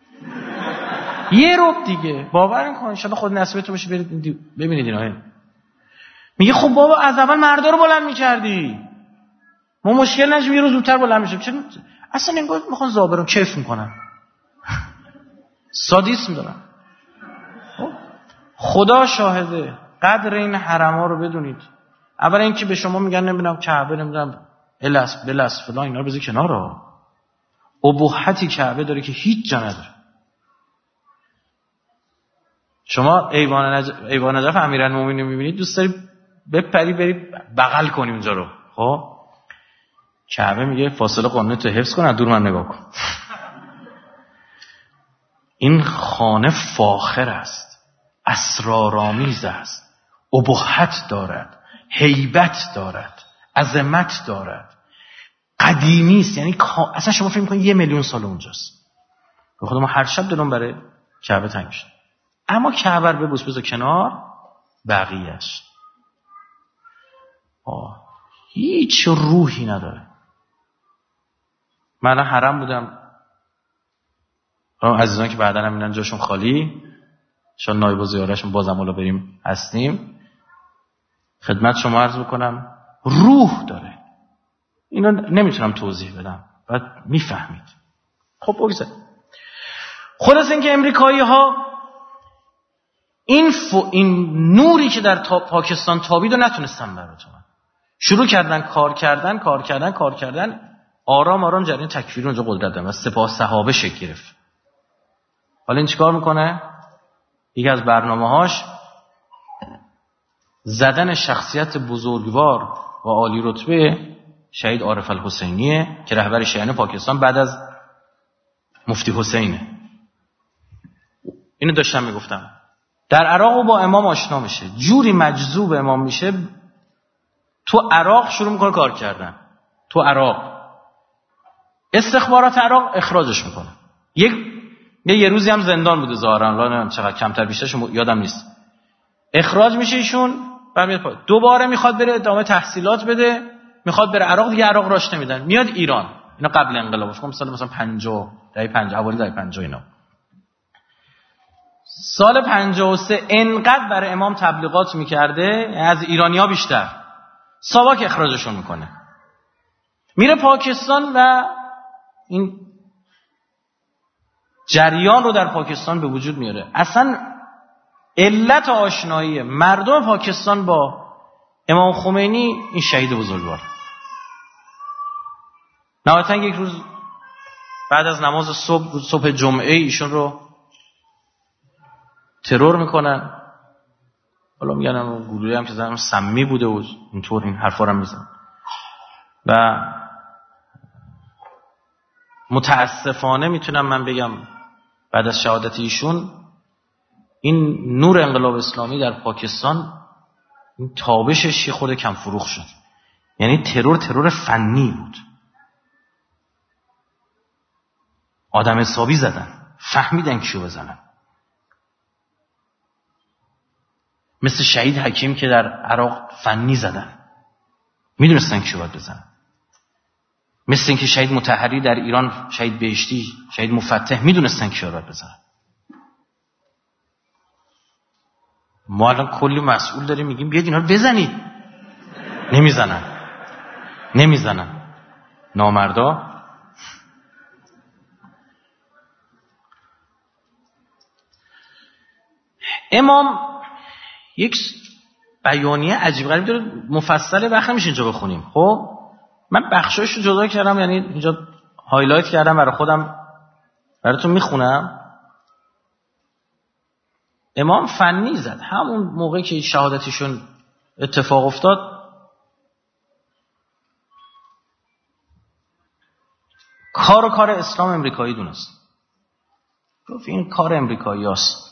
1 رو دیگه باور کن ان شاء الله خود نصیبتون بشه برید ببینید اینا. میگه خب بابا از اول مردا رو بلند میکردی، ما مشکل نشه یه روز زودتر بلند میشیم. چرا اصلا انگار میخوان زابرون کیف میکنن، سادیسم دارن. خدا شاهده قدر این حرما رو بدونید. اول اینکه به شما میگن نمیدونم کعبه نمیدونم بلس فلان، اینا رو بذار کنار. ابهتی کعبه داره که هیچ جا نداره. شما ایوان نجف امیرالمومنین میبینید، دوست داری بپری بری بغل کنی اونجا رو. خب کعبه میگه فاصله قانونی تو حفظ کن، از دور من نگاه کن. این خانه فاخر است، اسرارآمیز است، ابهت دارد، هیبت دارد، عظمت دارد، قدیمی است. یعنی اصلا شما فکر می‌کنید 1,000,000 سال اونجاست. به خدا ما هر شب دلم برای کعبه تنگ میشه. اما کعبه رو ببوس بذار کنار، بقیه‌اش هیچ روحی نداره. من حرم بودم، عزیزان که بعداً هم میرن جاشون خالی، شاید نایب و زیارهشون بازم حالا بریم هستیم، خدمت شما عرض بکنم روح داره. اینو نمیتونم توضیح بدم، بعد میفهمید. خب بگذار خلاص این که امریکایی ها این نوری که در پاکستان تابید رو نتونستن براتون. شروع کردن کار کردن، آرام جریان تکفیری اونجا قدرت دارن و سپاه صحابه شکل گرفت. حالا این چیکار میکنه؟ یکی از برنامه‌هاش زدن شخصیت بزرگوار و عالی رتبه شهید عارف الحسینیه که رهبر شیعیان پاکستان بعد از مفتی حسینه. اینو داشتم میگفتم. در عراق با امام آشنا میشه، جوری مجذوب امام میشه، تو عراق شروع میکنه کار کردن. تو عراق استخبارات عراق اخراجش میکنه. یه روزی هم زندان بوده ظاهرا، الان چقدر کمتر بیشترش یادم نیست. اخراج میشه ایشون، برمیاد دوباره میخواد بره ادامه تحصیلات بده، میخواد بره عراق، دیگه عراق راش نمیدن، میاد ایران. اینا قبل انقلاب، فکر کنم مثلا 50 اوایل دهه 50 اینا. سال 53 انقدر برای امام تبلیغات میکرده از ایرانی‌ها بیشتر، ساواک اخراجشون میکنه، میره پاکستان و این جریان رو در پاکستان به وجود میاره. اصلا علت آشنایی مردم پاکستان با امام خمینی این شهید بزرگوار. نهایتاً یک روز بعد از نماز صبح جمعه ایشون رو ترور میکنن. حالا میگن اون گلوله هم که زدن سمی بوده و اینطور این حرفا رو میزنن و متاسفانه میتونم من بگم بعد از شهادت ایشون این نور انقلاب اسلامی در پاکستان این تابشش یه خورده کم فروخ شد. یعنی ترور فنی بود، آدم حسابی زدن، فهمیدن کیو بزنن. مثل شهید حکیم که در عراق فنی زدن، میدونستن کیو باید بزنن. مثل اینکه شهید مطهری در ایران، شهید بهشتی، شهید مفتح، میدونستن کیو باید بزنن. ما الان کلی مسئول داریم میگیم بیاید اینا رو بزنید، نمیزنن نامردا. امام یک بیانیه عجیب غریب داره، مفصله، وقت نمیشه اینجا بخونیم. خب من بخشایش رو جدا کردم، یعنی اینجا هایلایت کردم برای خودم، براتون میخونم. امام فنی زد همون موقعی که شهادتشون اتفاق افتاد. کار اسلام امریکایی دونست، گفت این کار امریکایی هست.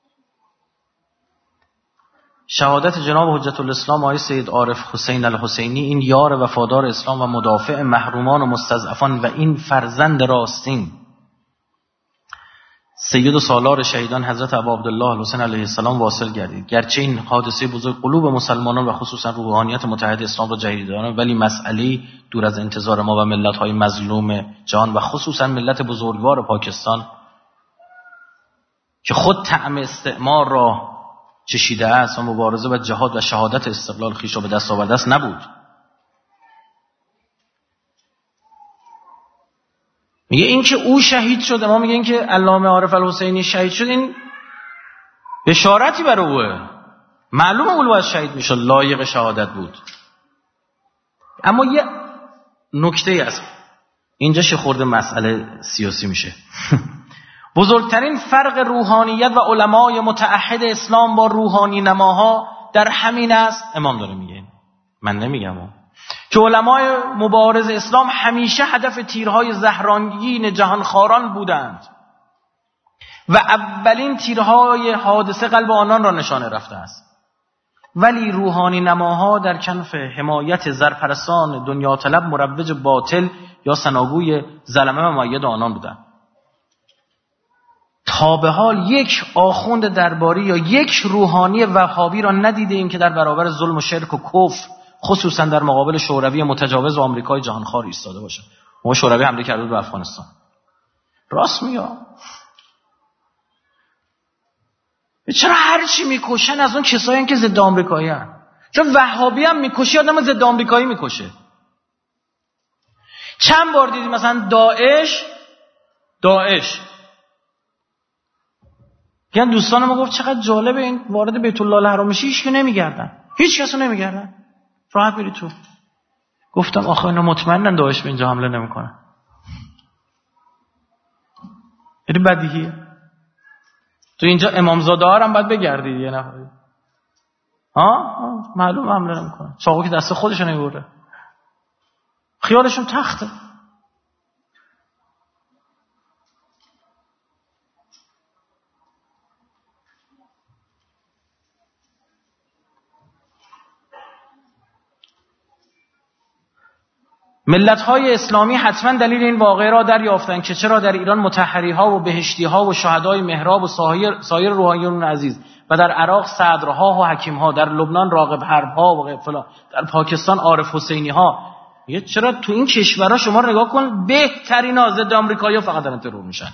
شهادت جناب حجت الاسلام آقای سید عارف حسین الحسینی، این یار وفادار اسلام و مدافع محرومان و مستضعفان و این فرزند راستین سید و سالار شهیدان حضرت ابا عبدالله الحسین علیه السلام واصل گردید. گرچه این حادثه بزرگ قلوب مسلمانان و خصوصا روحانیت متحد اسلام را جریدانه، ولی مسئله دور از انتظار ما و ملت‌های مظلوم جهان و خصوصا ملت بزرگوار پاکستان که خود طعم استعمار را چشیده است و مبارزه و جهاد و شهادت استقلال خویش را به دست آورده است نبود. میگه این که او شهید شد، ما میگه این که علامه عارف الحسینی شهید شد، این بشارتی برای اوه، معلومه اون باید شهید میشد، لایق شهادت بود. اما یه نکته هست اینجا خورده مسئله سیاسی میشه. بزرگترین فرق روحانیت و علمای متعهد اسلام با روحانی نماها در همین است، امام داره میگه، من نمیگم، که علمای مبارز اسلام همیشه هدف تیرهای زهرانگین جهانخواران بودند و اولین تیرهای حادثه قلب آنان را نشانه رفته است، ولی روحانی نماها در کنف حمایت زرپرستان دنیا طلب مروج باطل یا سناگوی ظلمه و مؤید آنان بودند. تا به حال یک آخوند درباری یا یک روحانی وهابی را ندیدیم که در برابر ظلم و شرک و کفر، خصوصا در مقابل شوروی متجاوز و آمریکای جهانخوار ایستاده باشه. ما شوروی حمله کرده به افغانستان. راست میگه. چرا هر چی میکشن از اون کسایی که ضد آمریکایی ان؟ چون وهابی هم میکشه، آدم ضد آمریکایی میکشه. چند بار دیدیم مثلا داعش یعنی دوستان ما گفت چقدر جالبه این وارد بیت الله الحرام میشه، هیچ کی نمیگردن، هیچ کسو نمیگردن، راحت بری تو. گفتم آخه اینا مطمئنن داعش به اینجا حمله نمیکنه. این بدیهیه. تو اینجا امامزاده ها هم باید بگردی یه نفری. معلوم حمله نمیکنه، چاقو که دست خودش نمیبره، خیالشون تخته. ملت‌های اسلامی حتما دلیل این واقعه را دریافتند که چرا در ایران مطهری‌ها و بهشتی‌ها و شهدای محراب و سایر روحانیون عزیز و در عراق صدرها و حکیم‌ها، در لبنان راغب حرب‌ها و فلان، در پاکستان عارف حسینی‌ها، چرا تو این کشورها شما نگاه کن بهترین ضد آمریکایی‌ها فقط دارن ترور میشن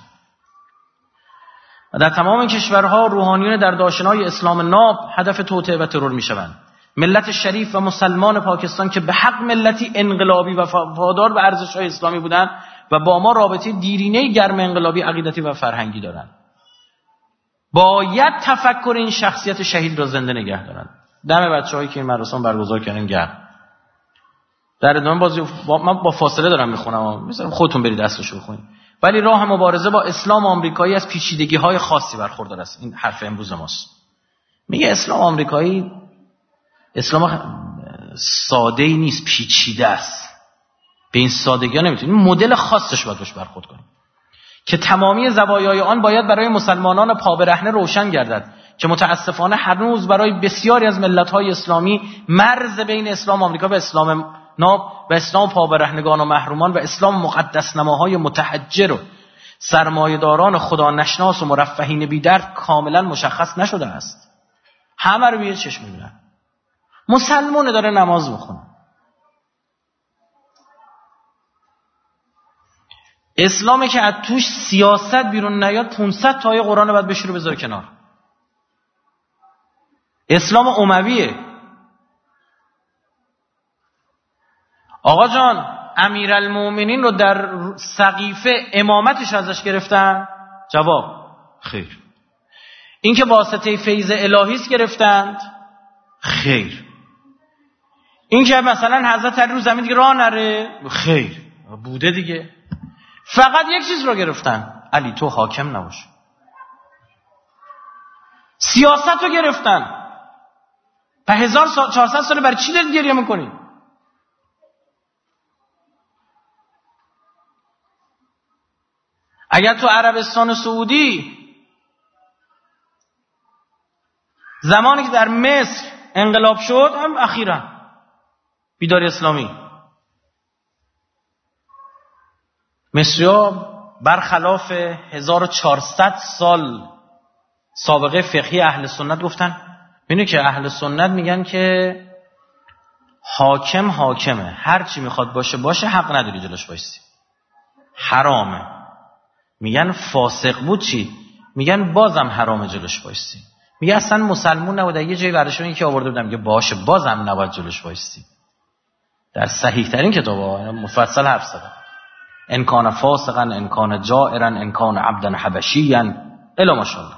و در تمام این کشورها روحانیون در داشنای اسلام ناب هدف توطئه و ترور میشوند. ملت شریف و مسلمان پاکستان که به حق ملتی انقلابی و وفادار به ارزش‌های اسلامی بودند و با ما رابطه دیرینه گرم انقلابی عقیدتی و فرهنگی دارند، باید تفکر این شخصیت شهید را زنده نگه دارند. دم بچه‌هایی که این مراسم برگزار کردن گرم. در ادامه من با فاصله دارم میخونم، مثلا خودتون برید اصلشو بخونید. ولی راه مبارزه با اسلام آمریکایی از پیچیدگی‌های خاصی برخوردار است. این حرف امروز ماست. میگه اسلام آمریکایی اسلام ساده‌ای نیست، پیچیده است. به این سادگی ها نمیتونیم، مدل خاصش باید روش برخورد کنیم که تمامی زوایای آن باید برای مسلمانان پا برهنه روشن گردد که متاسفانه هنوز برای بسیاری از ملت‌های اسلامی مرز بین اسلام آمریکا و اسلام ناب و اسلام پا برهنگان و محرومان و اسلام مقدس نماهای متحجر و سرمایه‌داران خدا نشناس و مرفهین بی‌درد کاملا مشخص نشده است. همه رو به یه چشم می‌بینن. مسلمانه داره نماز میخونه، اسلامی که از توش سیاست بیرون نیاد 500 تا آیه قرآن باید بشوره بذاره کنار. اسلام امویه، آقا جان امیرالمومنین رو در سقیفه امامتش ازش گرفتن؟ جواب خیر. این که واسطه فیض الهی است گرفتند؟ خیر. این که مثلا حضرت علی رو زمین دیگه راه نره؟ خیر. بوده دیگه. فقط یک چیز رو گرفتن، علی تو حاکم نباش. سیاست رو گرفتن. به 1400 ساله برای چی دارید گریه میکنید؟ اگر تو عربستان سعودی زمانی که در مصر انقلاب شد، هم اخیراً بیداری اسلامی، مصری‌ها برخلاف 1400 سال سابقه فقهی اهل سنت گفتن، ببینید که اهل سنت میگن که حاکم حاکمه، هر چی میخواد باشه حق نداری جلوش وایسی، حرامه. میگن فاسق بود چی؟ میگن بازم حرامه جلوش وایسی. میگه اصلا مسلمون نبود، یه جایی براشون یکی آورده بودم میگه باشه بازم نباید جلوش وایسی. در صحیح ترین کتابا مفصل حرف زدن. ان کان فاسقا ان کان جائرا ان کان عبدا حبشیا الی ماشاءالله.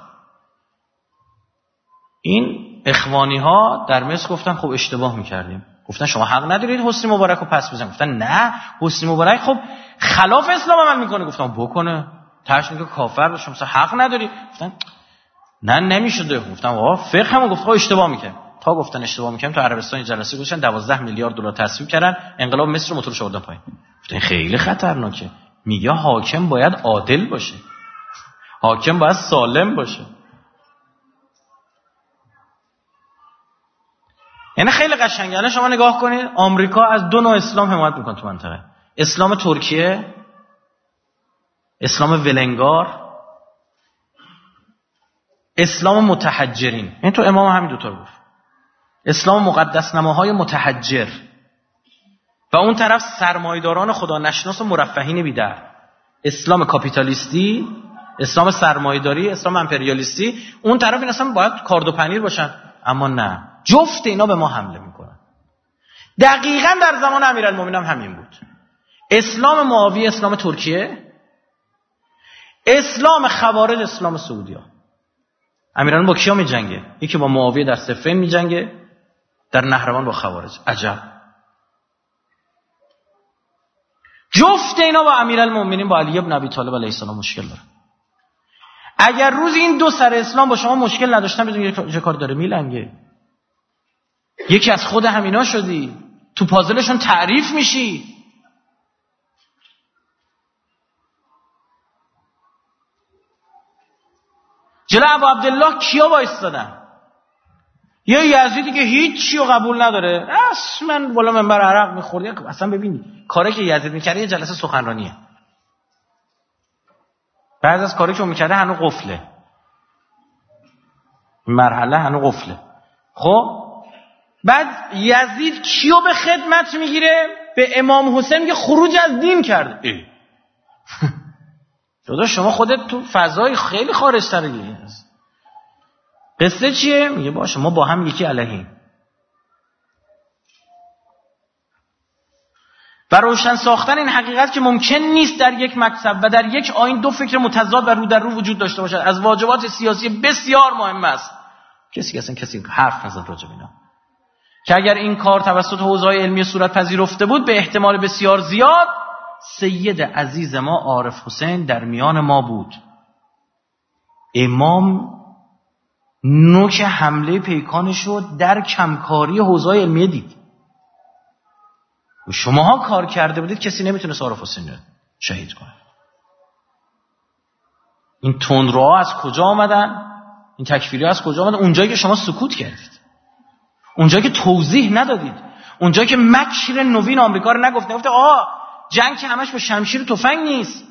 این اخوانی ها در مصر گفتن خب اشتباه میکردیم، گفتن شما حق ندارید حسنی مبارک رو پس بزنید. گفتن نه حسنی مبارک خب خلاف اسلام عمل میکنه. گفتن بکنه، تاش میگه کافر باشه، مثلا حق نداری. گفتن نه نمیشده. گفتم آقا فقه هم گفت اشتباه میکنه. تا گفتن اشتباه میکنیم تو عربستان جلسه گذاشتن 12 میلیارد دلار تصویب کردن، انقلاب مصر رو موتورش آوردن پایین. گفتن خیلی خطرناکه. میگه حاکم باید عادل باشه، حاکم باید سالم باشه. یعنی خیلی قشنگه. الان شما نگاه کنید آمریکا از دو نوع اسلام حمایت میکنه تو منطقه. اسلام ترکیه، اسلام ولنگار، اسلام متحجرین. این تو امام همین دوتا رو گفت. اسلام مقدس نماهای متحجر و اون طرف سرمایه‌داران خدا نشناس و مرفهین بی‌درد. اسلام کاپیتالیستی، اسلام سرمایه‌داری، اسلام امپریالیستی. اون طرف این اصلا باید کارد و پنیر باشن، اما نه، جفت اینا به ما حمله میکنن. دقیقاً در زمان امیرالمومنین هم همین بود. اسلام معاویه اسلام ترکیه، اسلام خوارج اسلام سعودی‌ها. امیرالمومنین با کیا میجنگه؟ یکی با معاویه در صفین میجنگه، در نهروان با خوارج. عجب. جفت اینا با امیرالمومنین با علی ابن ابی طالب علیه السلام مشکل داره. اگر روز این دو سر اسلام با شما مشکل نداشتن، بدون چه کار داره میلنگه. یکی از خود همینا شدی، تو پازلشون تعریف میشی. جلو ابو عبدالله کیا وایستادن؟ یه یزیدی که هیچی رو قبول نداره، اصلا بالا منبر عرق میخورد. اصلا ببینی کاری که یزید میکرده یه جلسه سخنرانیه، بعد از کاری که اون میکرده هنوز قفله، مرحله هنوز قفله. خب بعد یزید کیو به خدمت میگیره؟ به امام حسین میگه خروج از دین کرده. داداش شما خودت تو فضای خیلی خارج تره. قصه چیه؟ میگه باشه ما با هم یکی علیهیم. و روشن ساختن این حقیقت که ممکن نیست در یک مکتب و در یک آیین دو فکر متضاد و رو در رو وجود داشته باشد، از واجبات سیاسی بسیار مهم است. کسی حرف نزد راجع به اینا. که اگر این کار توسط حوزه‌های علمی صورت پذیرفته بود، به احتمال بسیار زیاد سید عزیز ما عارف حسین در میان ما بود. امام نوک حمله پیکانش رو در کمکاری حوزه‌های علمی دید. و شماها کار کرده بودید، کسی نمیتونه عارف حسین رو شهید کنه. این تندروها از کجا آمدن؟ این تکفیری از کجا آمدن؟ اونجایی که شما سکوت کردید، اونجایی که توضیح ندادید، اونجایی که مکر نوین آمریکا رو نگفته جنگ که همش با شمشیر و تفنگ نیست،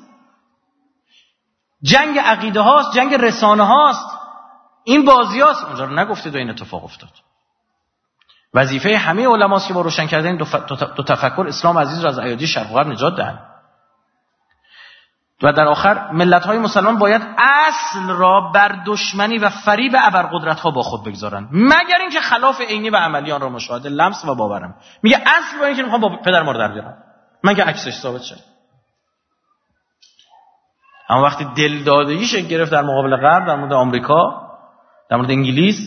جنگ عقیده هاست، جنگ رسانه هاست، این بازی هاست. اونجا رو نگفتید و این اتفاق افتاد. وظیفه همه علماست که با روشن کردن دو تفکر اسلام عزیز را از ایادی شرق و غرب نجات دهند. و در آخر ملت‌های مسلمان باید اصل را بر دشمنی و فریب ابرقدرت‌ها با خود بگذارن، مگر اینکه خلاف عینی و عملی آن را مشاهده لمس و باورم. میگه اصل با اینکه میخوام با پدر ما رو در بیارم، مگه عکسش ثابت شه. اما وقتی دلدادگی شکل گرفت در مقابل غرب، در مورد آمریکا، در مورد انگلیس،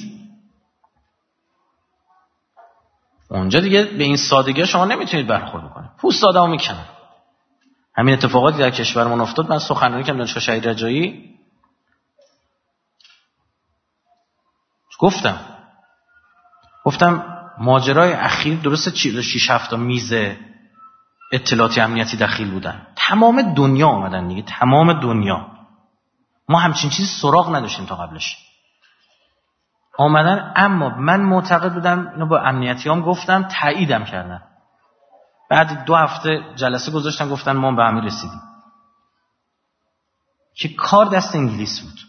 اونجا دیگه به این سادگی شما نمیتونید برخورد بکنید. پوست آدمو میکنه. همین اتفاقاتی در کشورمون افتاد. من سخنرانی کردم دانشگاه شهید رجایی، گفتم ماجرای اخیر درسته 46-7 میز اطلاعاتی امنیتی دخیل بودن، تمام دنیا آمدن دیگه، تمام دنیا. ما همچین چیزی سراغ نداشتیم تا قبلش آمدن. اما من معتقد بودم، اینو با امنیتیام گفتم، تاییدم کردن. بعد 2 هفته جلسه گذاشتن، گفتن ما به همین رسیدیم که کار دست انگلیس بود.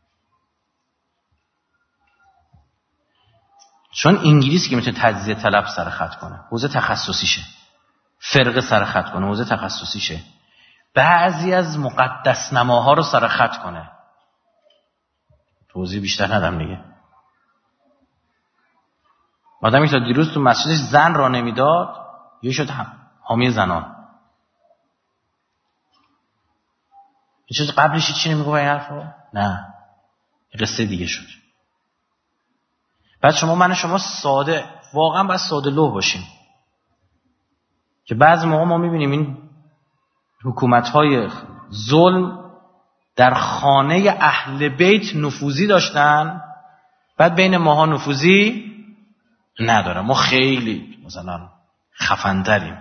چون انگلیسی که میتونه تجزیه طلب سر خط کنه، حوزه تخصصیشه، فرقه سر خط کنه، حوزه تخصصیشه، بعضی از مقدس نماها رو سر خط کنه. توضیح بیشتر ندم دیگه. آدمی تا دیروز تو مسجدش زن را نمیداد، یه شد حامی زنان. یه چیز قبلش چی نمیگو با این حرفا؟ نه، قصه دیگه شد. بعد شما ساده، واقعا باید ساده لوح باشیم که بعضی موقع ما میبینیم این حکومت‌های ظلم در خانه اهل بیت نفوذی داشتن، بعد بین ماها نفوذی نداره. ما خیلی مثلا خفن‌تریم.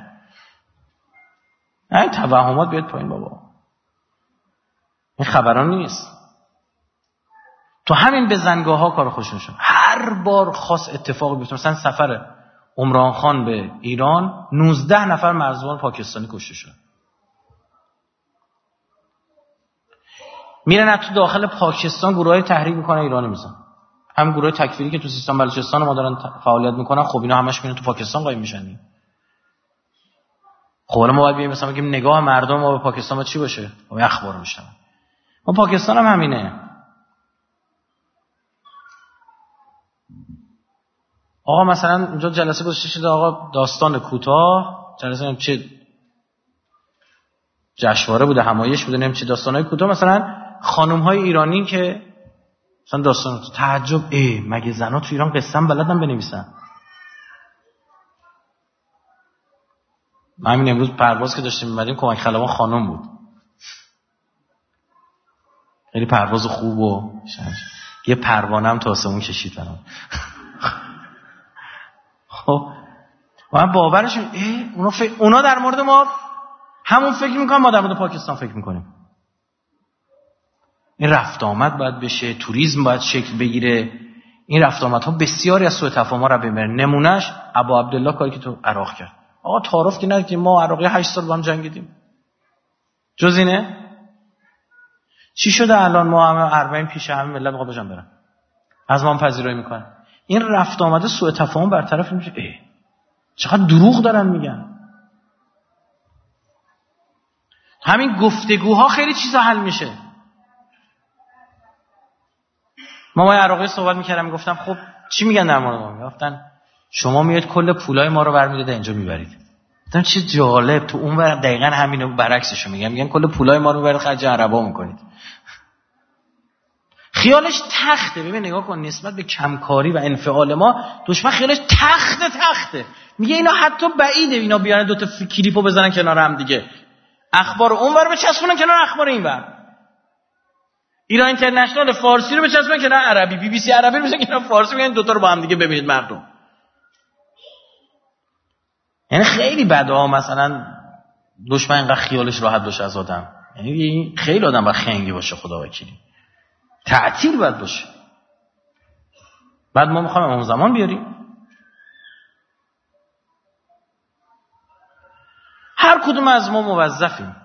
این توهمات بیاد پایین بابا، این خبران نیست. تو همین بزنگاه ها کار خوش نشون. هر بار خاص اتفاقی بیفته، مثلا سفر عمران خان به ایران 19 نفر مرزبان پاکستانی کشته شد. میرن از تو داخل پاکستان گروهای تحریک میکنن، ایرانی میزن. هم گروه تکفیری که تو سیستان بلوچستان ما دارن فعالیت میکنن، خب اینا همش میرن تو پاکستان قایم میشن. خب حالا ما باید بگیم مثلا بگیم نگاه مردم ما به پاکستان چی باشه؟ ما اخبار میشن. ما پاکستان هم همینه. آقا مثلا اونجا جلسه گذاشته شده، آقا داستان کوتاه، جلسه چه جشنواره بوده، همایش بوده، نمیدونم چه داستانای کوتاه، مثلا خانم‌های ایرانی که مثلا داستان تعجب، مگه زنا تو ایران قصه هم بلدن بنویسن؟ همین امروز پرواز که داشتیم می‌بردیم کمک خلبان خانم بود، خیلی پرواز خوب و یه پروانه هم تا آسمون کشید برام. خب من باورشون اونا در مورد ما همون فکر میکنن ما در مورد پاکستان فکر میکنیم. این رفت آمد باید بشه، توریسم باید شکل بگیره. این رفت آمدها بسیاری از سوء تفاهم‌ها رو ببره. نمونهش ابو عبدالله کاری که تو عراق کرد. آقا تعارف که ندید، ما عراقی 8 سال با هم جنگیدیم. جز اینه چی شده الان ما همه 40 پیش همه ملت میخواد باشن برن، از ما هم پذیرایی میکنن. این رفت آمده سوء تفاهم برطرف میشه. چقدر دروغ دارن میگن. همین گفتگوها خیلی چیزا حل میشه. ما عراقی صحبت میکردم، میگفتم خب چی میگن در مورد ما؟ میگفتن شما میاد کل پولای ما رو برمی‌دارید اینجا میبرید. گفتم چه جالب، تو اون ور دقیقاً همینو برعکسشو میگن کل پولای ما رو میبرید خرج عربا میکنید. خیالش تخته. ببین نگاه کن، نسبت به کمکاری و انفعال ما دشمن خیالش تخته. میگه اینا حتی بعیده اینا بیان دو تا کلیپو بزنن کنار هم دیگه، اخبار اونور بچسبونن کنار اخبار اینور، ایران اینترنشنال فارسی رو بچسبونن کنار عربی، بی بی سی عربی رو بزنن کنار فارسی، میگن دو تا رو با هم دیگه ببینید مردم. یعنی خیلی بده مثلا دشمن اینقدر خیالش راحت باشه از آدم. یعنی خیلی آدم باید خنگی باشه، خدا وکیلی تعطیل باید باشه. بعد ما میخوایم امام زمان بیاریم. هر کدوم از ما موظفیم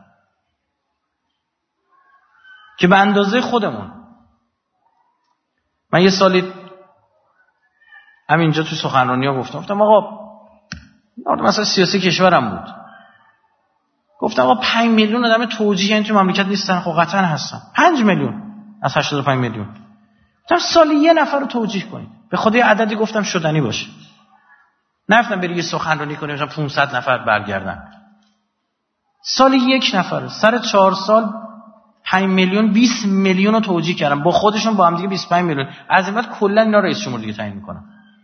که به اندازه خودمون. من یه سالی همینجا تو سخنرانی‌ها گفتم آقا مثلا سیاسی کشورم بود، گفتم آقا 5 میلیون آدم توجیه تو مملکت نیستن؟ خب قطعا هستن. 5 میلیون از 85 میلیون. گفتم سالی 1 نفر رو توجیه کنید. به خدا عددی گفتم شدنی باشه. نفتم بری یه سخنرانی کنیم مثلا 500 نفر برگردن. سالی 1 نفر سر 4 سال 5 میلیون 20 میلیون رو توجیه کردم با خودشون با هم دیگه 25 میلیون. از این بعد کلا اینا رئیس جمهور دیگه تعیین میکنم.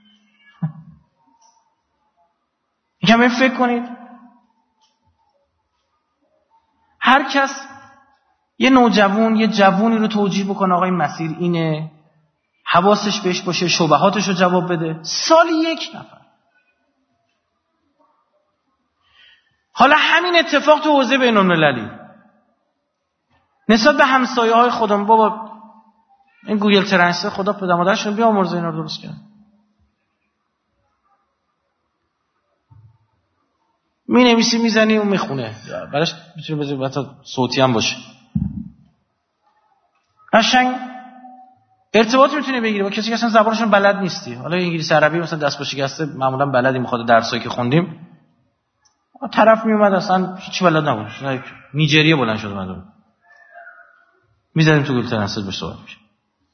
یکم به فکر کنید. هر کس یه نوجوان یه جوونی رو توجیه بکنه آقا این مسیر اینه، حواسش بهش باشه، شبهاتش رو جواب بده. سالی 1 نفر. حالا همین اتفاق تو حوزه بین‌المللی نسبت به همسایه‌های خودم، بابا این گوگل ترنسلیت خدا پدر مادرشون بیامرزه اینا رو درست کنه. می‌نویسی میزنی و میخونه. براش میتونه بذاری حتی صوتی هم باشه. قشنگ ارتباط میتونی بگیری با کسی که اصلا زبانشون بلد نیستی. حالا انگلیسی عربی مثلا دست با شکسته معمولا بلدی، میخواد درسایی که خوندیم. طرف میومد اصلا هیچ بلد نبود. نیجریه بلند شد اومد. میذاریم تو گوگل ترنسلیت بهش صحبت میشه.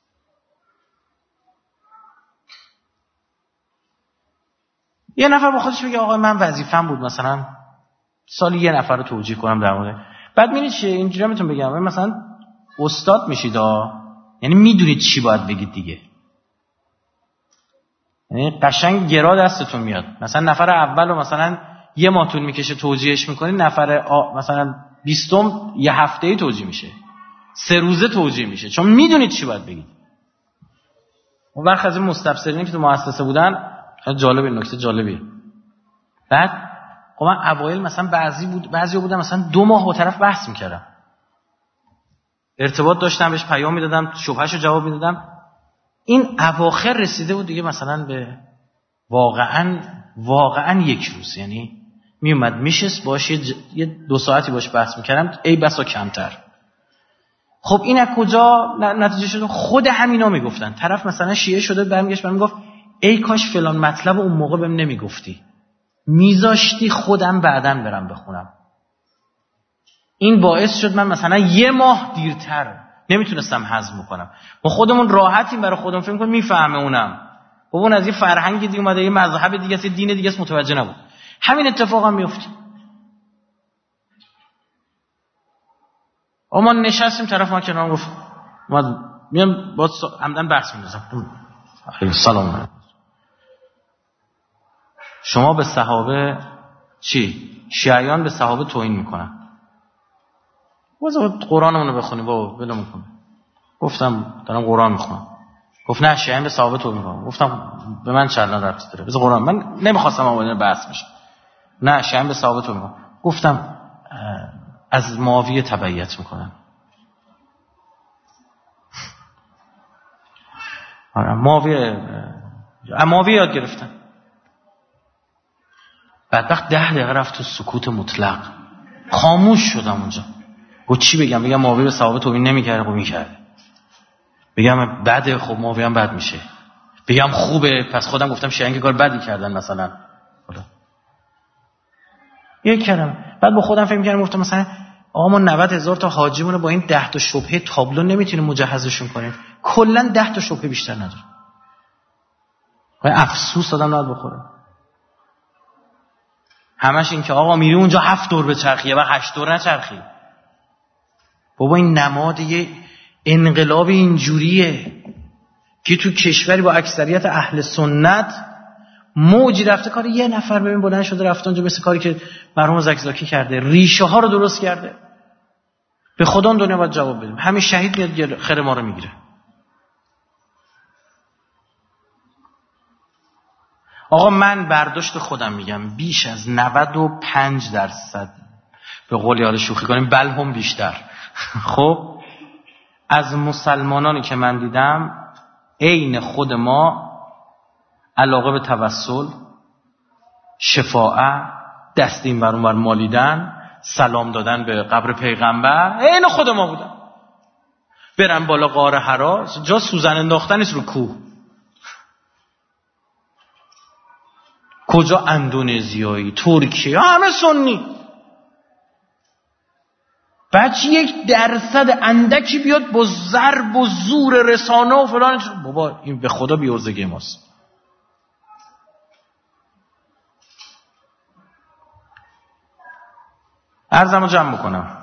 یه نفر با خودش میگه آقا من وظیفه‌م بود مثلا سالی 1 نفر رو توجیه کنم در مورد. بعد میبینید چیه اینجوری میتونم بگم مثلا استاد میشید یعنی میدونید چی باید بگید دیگه. یعنی قشنگ گرا دستتون میاد. مثلا نفر اول رو مثلا 1 ماه طول میکشه توجیهش میکنید، نفر مثلا 20م یه هفته‌ای توجیه میشه، 3 روزه توجیه میشه، چون میدونید چی باید بگید. اون وقت از این مستبصرینی که تو مؤسسه بودن جالب، نکته جالبیه. بعد خب من اوایل مثلا بعضی بودن مثلا 2 ماه با طرف بحث میکردم، ارتباط داشتم، بهش پیام میدادم، شبههشو جواب میدادم. این اواخر رسیده بود دیگه مثلا به واقعا 1 روز، یعنی میومد میشست باش یه 2 ساعتی باش بحث میکردم، ای بسا کمتر. خب این از کجا نتیجه شد؟ خود همینا میگفتن. طرف مثلا شیعه شده برمیگشت بهم میگفت ای کاش فلان مطلب اون موقع بهم نمیگفتی، میذاشتی خودم بعدن برم بخونم. این باعث شد من مثلا 1 ماه دیرتر نمیتونستم هضم کنم. ما خودمون راحتیم برای خودمون فکر می‌کنیم میفهمه اونم. بابا اون از یه فرهنگی دیگه اومده، یه مذهب دیگه است، یه دین دیگه است، متوجه نبود. همین اتفاق هم میفته. اما نشستیم طرف ما کنار گفت میام با همدن بحث می‌کنم. سلام. شما به صحابه چی؟ شیعیان به صحابه توهین میکنن. قرآنمون رو بخونی بابا ولمون کن. گفتم دارم قرآن میخونم. گفت نه شیعیان به صحابه توهین میکنن. گفتم به من چه ربطی داره؟ بذار قرآن. من نمیخواستم اون بحث بشه. نه شیعیان به صحابه توهین میکنن. گفتم از معاویه تبعیت میکنن. معاویه یاد گرفتن. بدبخت 10 دقیقه رفت تو سکوت مطلق. خاموش شدم اونجا. گفت چی بگم معاویه به صحابه توهین نمی‌کرده؟ خب می‌کرده. بگم بده؟ خب معاویه هم بد میشه. بگم خوبه؟ پس خودم گفتم شیعیان که کار بدی کردن مثلا. یک کلمه. بعد با خودم فکر می‌کردم گفتم مثلا آقا ما 90,000 تا حاجیمون رو با این 10 تا شبهه تابلو نمیتونیم مجهزشون کنیم. کلا 10 تا شبهه بیشتر نداره. افسوس آدم نباید بخوره. همش این که آقا میری اونجا 7 دور بچرخی و 8 دور نچرخی. بابا این نماد یه انقلاب اینجوریه که تو کشوری با اکثریت اهل سنت موجی رفته کار 1 نفر ببین بلند شده رفته اونجا مثل کاری که مرحوم زکزاکی کرده، ریشه ها رو درست کرده. به خدا اون دنیا باید جواب بدیم. همین شهید میاد خیر ما رو میگیره. آقا من برداشت خودم میگم بیش از 95% به قول یاد شوخی کنیم بلهم بیشتر خب از مسلمانانی که من دیدم عین خود ما علاقه به توسل، شفاعت، دست این ور اون ور مالیدن، سلام دادن به قبر پیغمبر عین خود ما بودن. برن بالا غار حرا جا سوزن انداختن نیست رو کوه. کجا اندونزیایی، ترکیه، همه سنی. بچه 1% اندکی بیاد با ضرب و زور رسانه و فلان، بابا این به خدا بی‌عرضگی ماست. عرضمو جمع بکنم.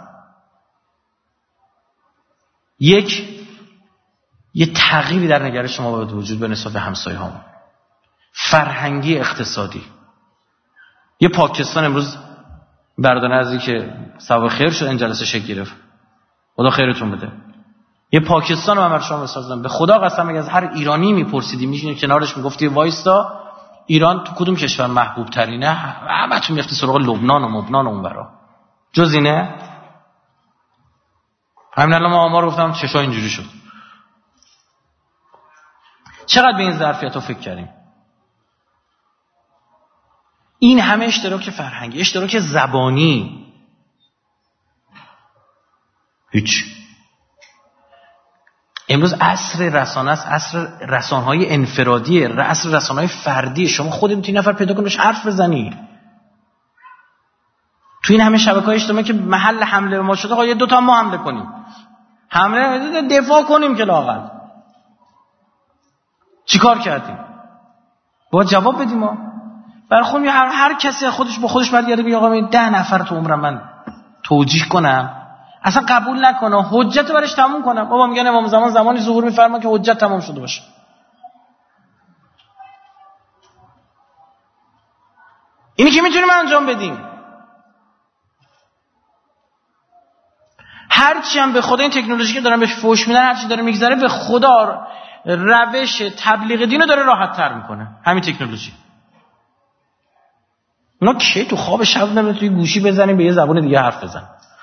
یه تغییری در نگرش ما باید وجود به نسبت به همسایه‌هامون، فرهنگی، اقتصادی. یه پاکستان امروز برادر عزیزی که ثواب خیر شد این جلسه شکل گرفت، خدا خیرتون بده. یه پاکستان رو من برای شما بسازم، به خدا قسم اگه از هر ایرانی میپرسیدی میشینی کنارش میگفتی وایستا ایران تو کدوم کشور محبوب ترینه، همتون میرفتی سراغ لبنان و مبنان و اونورا، جز اینه. همین الان ما آمار گفتم چشا اینجوری شد. چقدر به این ظرفیت‌ها فکر کردیم؟ این همه اشتراک فرهنگی، اشتراک زبانی، هیچ. امروز عصر رسانه است، عصر رسانه‌های انفرادیه، عصر رسانه‌های فردیه. شما خودت میتونی نفر پیدا کنی بهش حرف بزنی. تو این همه شبکه‌های اجتماعی که محل حمله ما شده، یه 2 تا ما حمله کنیم، حمله دفاع کنیم که لااقل چیکار کردیم؟ باید جواب بدیم. ما برای خودم هر کسی خودش با خودش برگرده بگه آقا 10 نفر تو عمرم من توجیه کنم، اصلا قبول نکنه، حجت برش تموم کنم. بابا میگن امام زمان زمانی ظهور میفرما که حجت تمام شده باشه. اینی که میتونیم انجام بدیم. هرچی هم به خدا این تکنولوژی که دارن بهش فوش میدن، هرچی داره میگذره، به خدا روش تبلیغ دین رو داره راحت تر میکنه همین تکنولوژی. اونا که تو خواب شب نمیدونن توی گوشی بزنیم به یه زبان دیگه حرف بزن.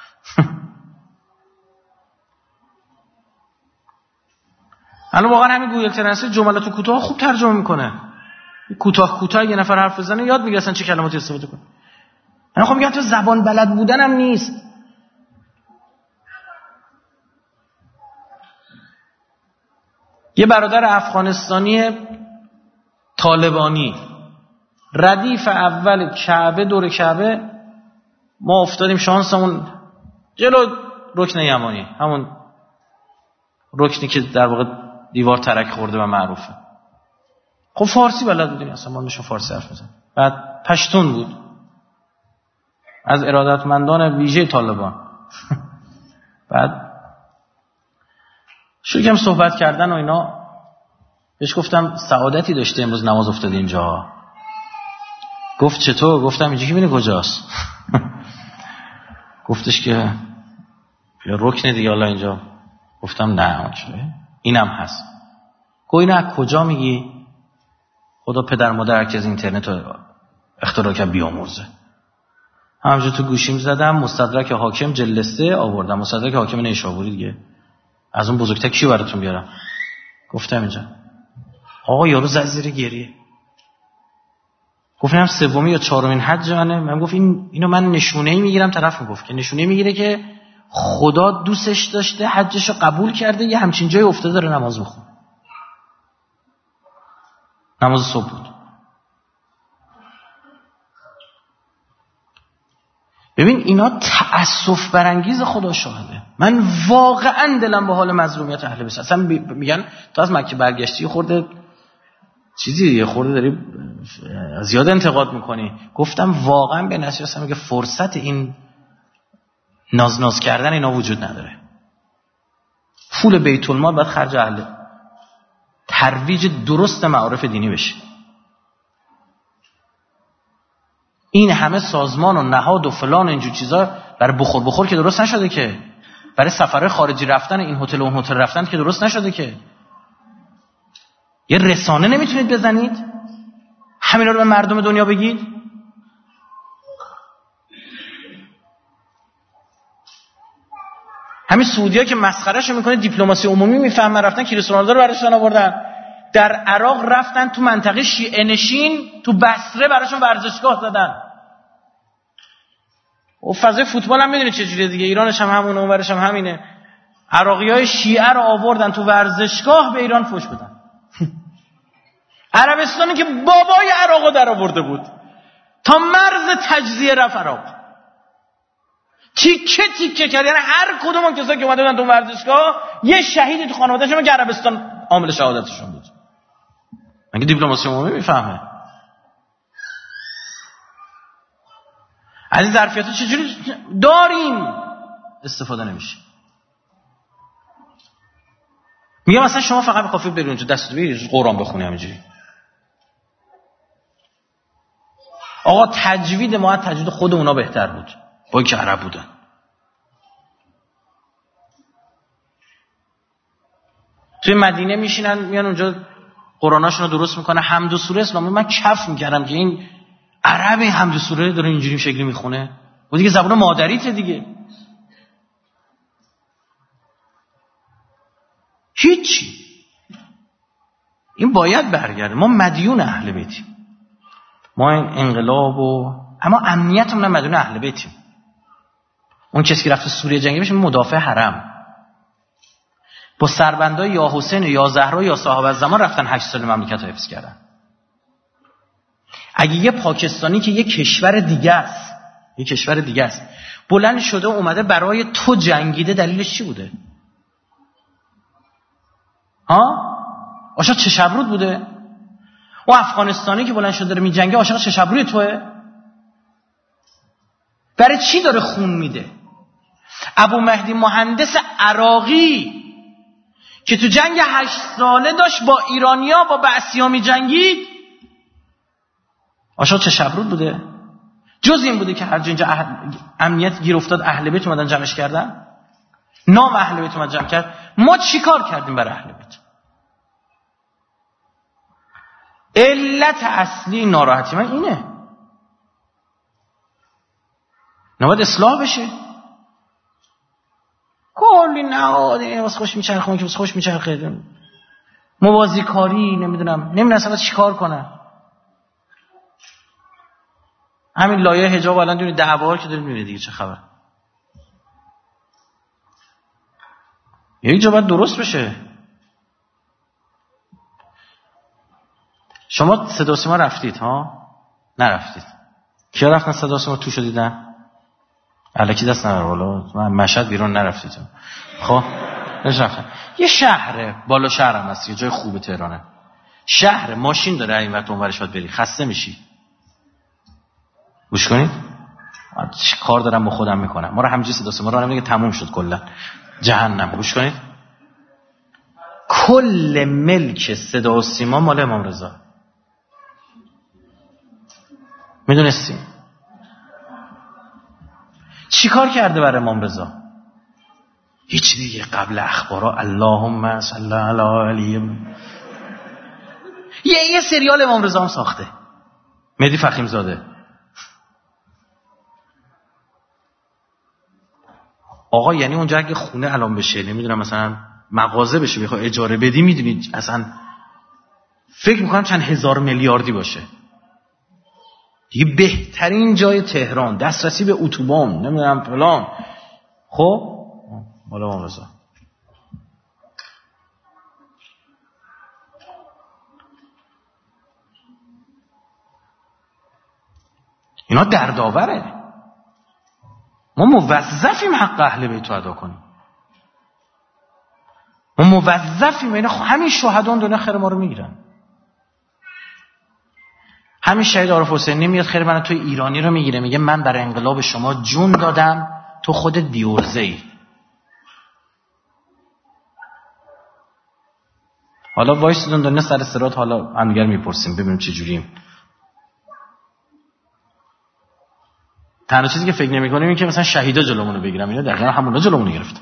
الان واقعا همین گوگل ترنسلیت جملات کوتاه خوب ترجمه میکنه. کوتاه یه نفر حرف بزنه یاد میگیره اصلا چه کلماتی استفاده کنه. من خب میگم تو زبان بلد بودن هم نیست. یه برادر افغانستانی طالبانی ردیف اول کعبه، دور کعبه ما افتادیم، شانسمون جلو رکن یمانی، همون رکنی که در واقع دیوار ترک خورده و معروفه. خب فارسی بلد بودیم، اصلا ما میشون فارسی حرف میزنیم. بعد پشتون بود، از ارادتمندان ویژه طالبان. بعد شروع کردم صحبت کردن و اینا، بهش گفتم سعادتی داشته امروز نماز افتاده اینجا. گفت چطور؟ گفتم اینجا که می‌بینی کجاست؟ گفتش که رکن دیگه حالا اینجا. گفتم نه اینم هست. گفت اینو از کجا میگی؟ خدا پدر مادر که از اینترنت رو اختراع کرد بیامرزه. همونجا تو گوشیم زدم مستدرک حاکم جلد 3 آوردم، مستدرک حاکم نیشابوری دیگه، از اون بزرگتر کی براتون بیارم؟ گفتم اینجا. آقا یارو زد زیر گریه. گفتم سومی یا چهارمین حج منه. من گفت اینو من نشونه‌ای میگیرم. طرف میگفت که نشونه میگیره که خدا دوستش داشته، حجشو قبول کرده، یه همچین جای افتاده داره نماز میخونه. نماز صبح بود. ببین اینا تأسف برانگیز، خدا شاهده. من واقعا دلم به حال مظلومیت اهل بیت. اصلا میگن تو از مکه برگشتی خورده چیزی خورده داری زیاد انتقاد میکنی. گفتم واقعا به نظر رسیدم که فرصت این ناز کردن اینا وجود نداره. پول بیت المال باید خرج اهل ترویج درست معارف دینی بشه. این همه سازمان و نهاد و فلان اینجور چیزا برای بخور که درست نشده، که برای سفرهای خارجی رفتن این هتل و اون هتل رفتن که درست نشده، که یه رسانه نمیتونید بزنید همینا رو به مردم دنیا بگید. همین سعودی‌ها که مسخرهشو میکنه، دیپلماسی عمومی میفهمن، رفتن کریستیانو رونالدو رو براشون آوردن. در عراق رفتن تو منطقه شیعه نشین تو بصره براشون ورزشگاه دادن. و فضای فوتبال هم میدونید چجوریه دیگه، ایرانش هم همونه، اونورش هم همینه. عراقیای شیعه رو آوردن تو ورزشگاه به ایران فوش بدن. عربستانی که بابای عراقو در آورده بود تا مرز تجزیه رفت عراق. تیکه تیکه کرد. یعنی هر کدوم اون کسایی که اومده بودن تو ورزشگاه یه شهیدی تو خانواده‌شون که عربستان عامل شهادتشون بود. مگه دیپلماسی عمومی میفهمه؟ از این ظرفیت‌ها چجوری داریم استفاده نمیشه؟ میگم مثلا شما فقط به کافی بری اونجا دستت بگیری قرآن بخونی همینجوری. آقا تجوید ما از تجوید خود اونا بهتر بود با اینکه عرب بودن. توی مدینه میشینن میان اونجا قرآناشون رو درست میکنه، حمد و سوره اسلامی. من کف میکردم که این عرب این حمد و سوره داره اینجوری شکلی میخونه و دیگه زبان مادریته دیگه. هیچی. این باید برگرده. ما مدیون اهل بیتیم. ما این انقلاب اما امنیتمون مدیون اهل بیتیم. اون کسی که رفته سوریه جنگی بشه مدافع حرم با سربندای یا حسین یا زهرا یا صاحب الزمان رفتن 8 سال مملکت رو حفظ کردن. اگه یه پاکستانی که یه کشور دیگه است بلند شده اومده برای تو جنگیده، دلیلش چی بوده؟ عاشق چشمرود بوده؟ او افغانستانی که بلند شده داره میجنگه عاشق چشمروی توئه؟ برای چی داره خون میده؟ ابو مهدی مهندس عراقی که تو جنگ 8 ساله داشت با ایرانیا با بعثی‌ها میجنگید عاشق چشمرود بوده؟ جز این بوده که هر جا اینجا امنیت گیر افتاد اهل بیت اومدن جمعش کردن؟ نام اهل بیت اومد جمع کرد. ما چی کار کردیم برای اهل بیت؟ علت اصلی ناراحتی من اینه. نباید اصلاح بشه. کلی نهاده واسه خوش میچرخه اون که واسه خوش میچرخه، موازی کاری، نمیدونم اصلا چی کار کنن. همین لایه حجاب الان دونی دعوا که دارید میبینید دیگه چه خبر. یه جا باید درست بشه. شما صدا و سیما رفتید ها؟ نرفتید. کیا رفتن صدا و سیما توشو دیدن؟ الکی دست نبر بالا. من مشهد بیرون نرفتید. خب رفتن. یه شهره، بالا شهر هم هست، یه جای خوبه تهرانه. شهر ماشین داره این وقت اونورش باید بری، خسته میشی. گوش کنید. چه کار دارم با خودم میکنم. ما رو همینجوری صدا و سیما رو نمیگه تموم شد کلا جهنم. گوش کنید. کل ملک صدا و سیما مال امام رضا. میدونستی؟ چی کار کرده برای امام رضا؟ هیچ دیگه. قبل اخبارا اللهم صل علی علی. یه سریال امام رضا هم ساخته مهدی فخیم زاده. آقا یعنی اونجا اگه خونه الان بشه، نمیدونم مثلا مغازه بشه بخوای اجاره بدی، میدونید اصلا فکر میکنم چند هزار میلیاردی باشه دیگه. بهترین جای تهران، دسترسی به اتوبان، نمیدونم فلان. خب حالا امام رضا اینا دردآوره. ما موظفیم حق اهل بیت رو ادا کنیم. ما موظفیم. اینا همین شهدان دنیا خیر ما رو میگیرن. همین شهید عارف حسینی میاد خیر من توی ایرانی رو میگیره، میگه من برای انقلاب شما جون دادم، تو خودت بیورزه‌ای. حالا وایسیدون دنیا سر صراط، حالا همدیگر میپرسیم ببینیم چه جوریم. تنها چیزی که فکر نمی‌کنیم این که مثلا شهیدا جلومون رو بگیرن. اینا دقیقاً همونا جلومون رو گرفتن.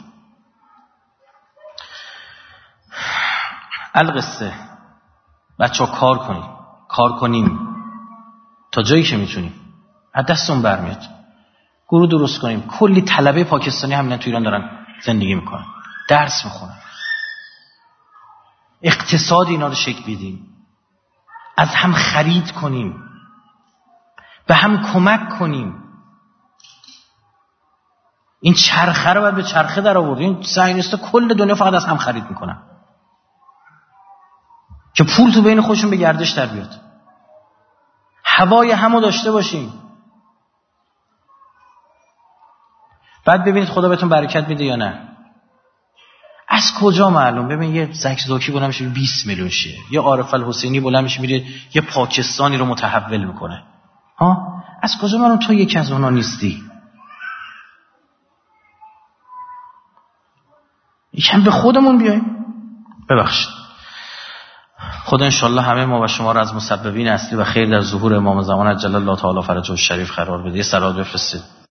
القصه بچه‌ها کار کنیم تا جایی که میتونیم. از دستمون برمیاد. گروه درست کنیم. کلی طلبه پاکستانی همینا تو ایران دارن زندگی میکنن، درس میخونن. اقتصاد اینا رو شکل بدیم. از هم خرید کنیم. به هم کمک کنیم. این چرخه رو باید به چرخه در آورد. این صهیونیست‌ها کل دنیا فقط از هم خرید میکنن که پول تو بین خودشون به گردش در بیاد. هوای همو داشته باشیم. بعد ببینید خدا بهتون برکت میده یا نه. از کجا معلوم؟ ببین یه زکزاکی بلند میشه 20 میلیون شیعه، یه عارف الحسینی بلند میشه میره یه پاکستانی رو متحول میکنه. ها از کجا معلوم تو یکی از اونها نیستی؟ یکم به خودمون بیایم. ببخشید. خدا انشالله همه ما و شما را از مسببین اصلی و خیر در ظهور امام زمان عجل الله تعالی فرجه الشریف قرار بده. یه صلوات بفرستید.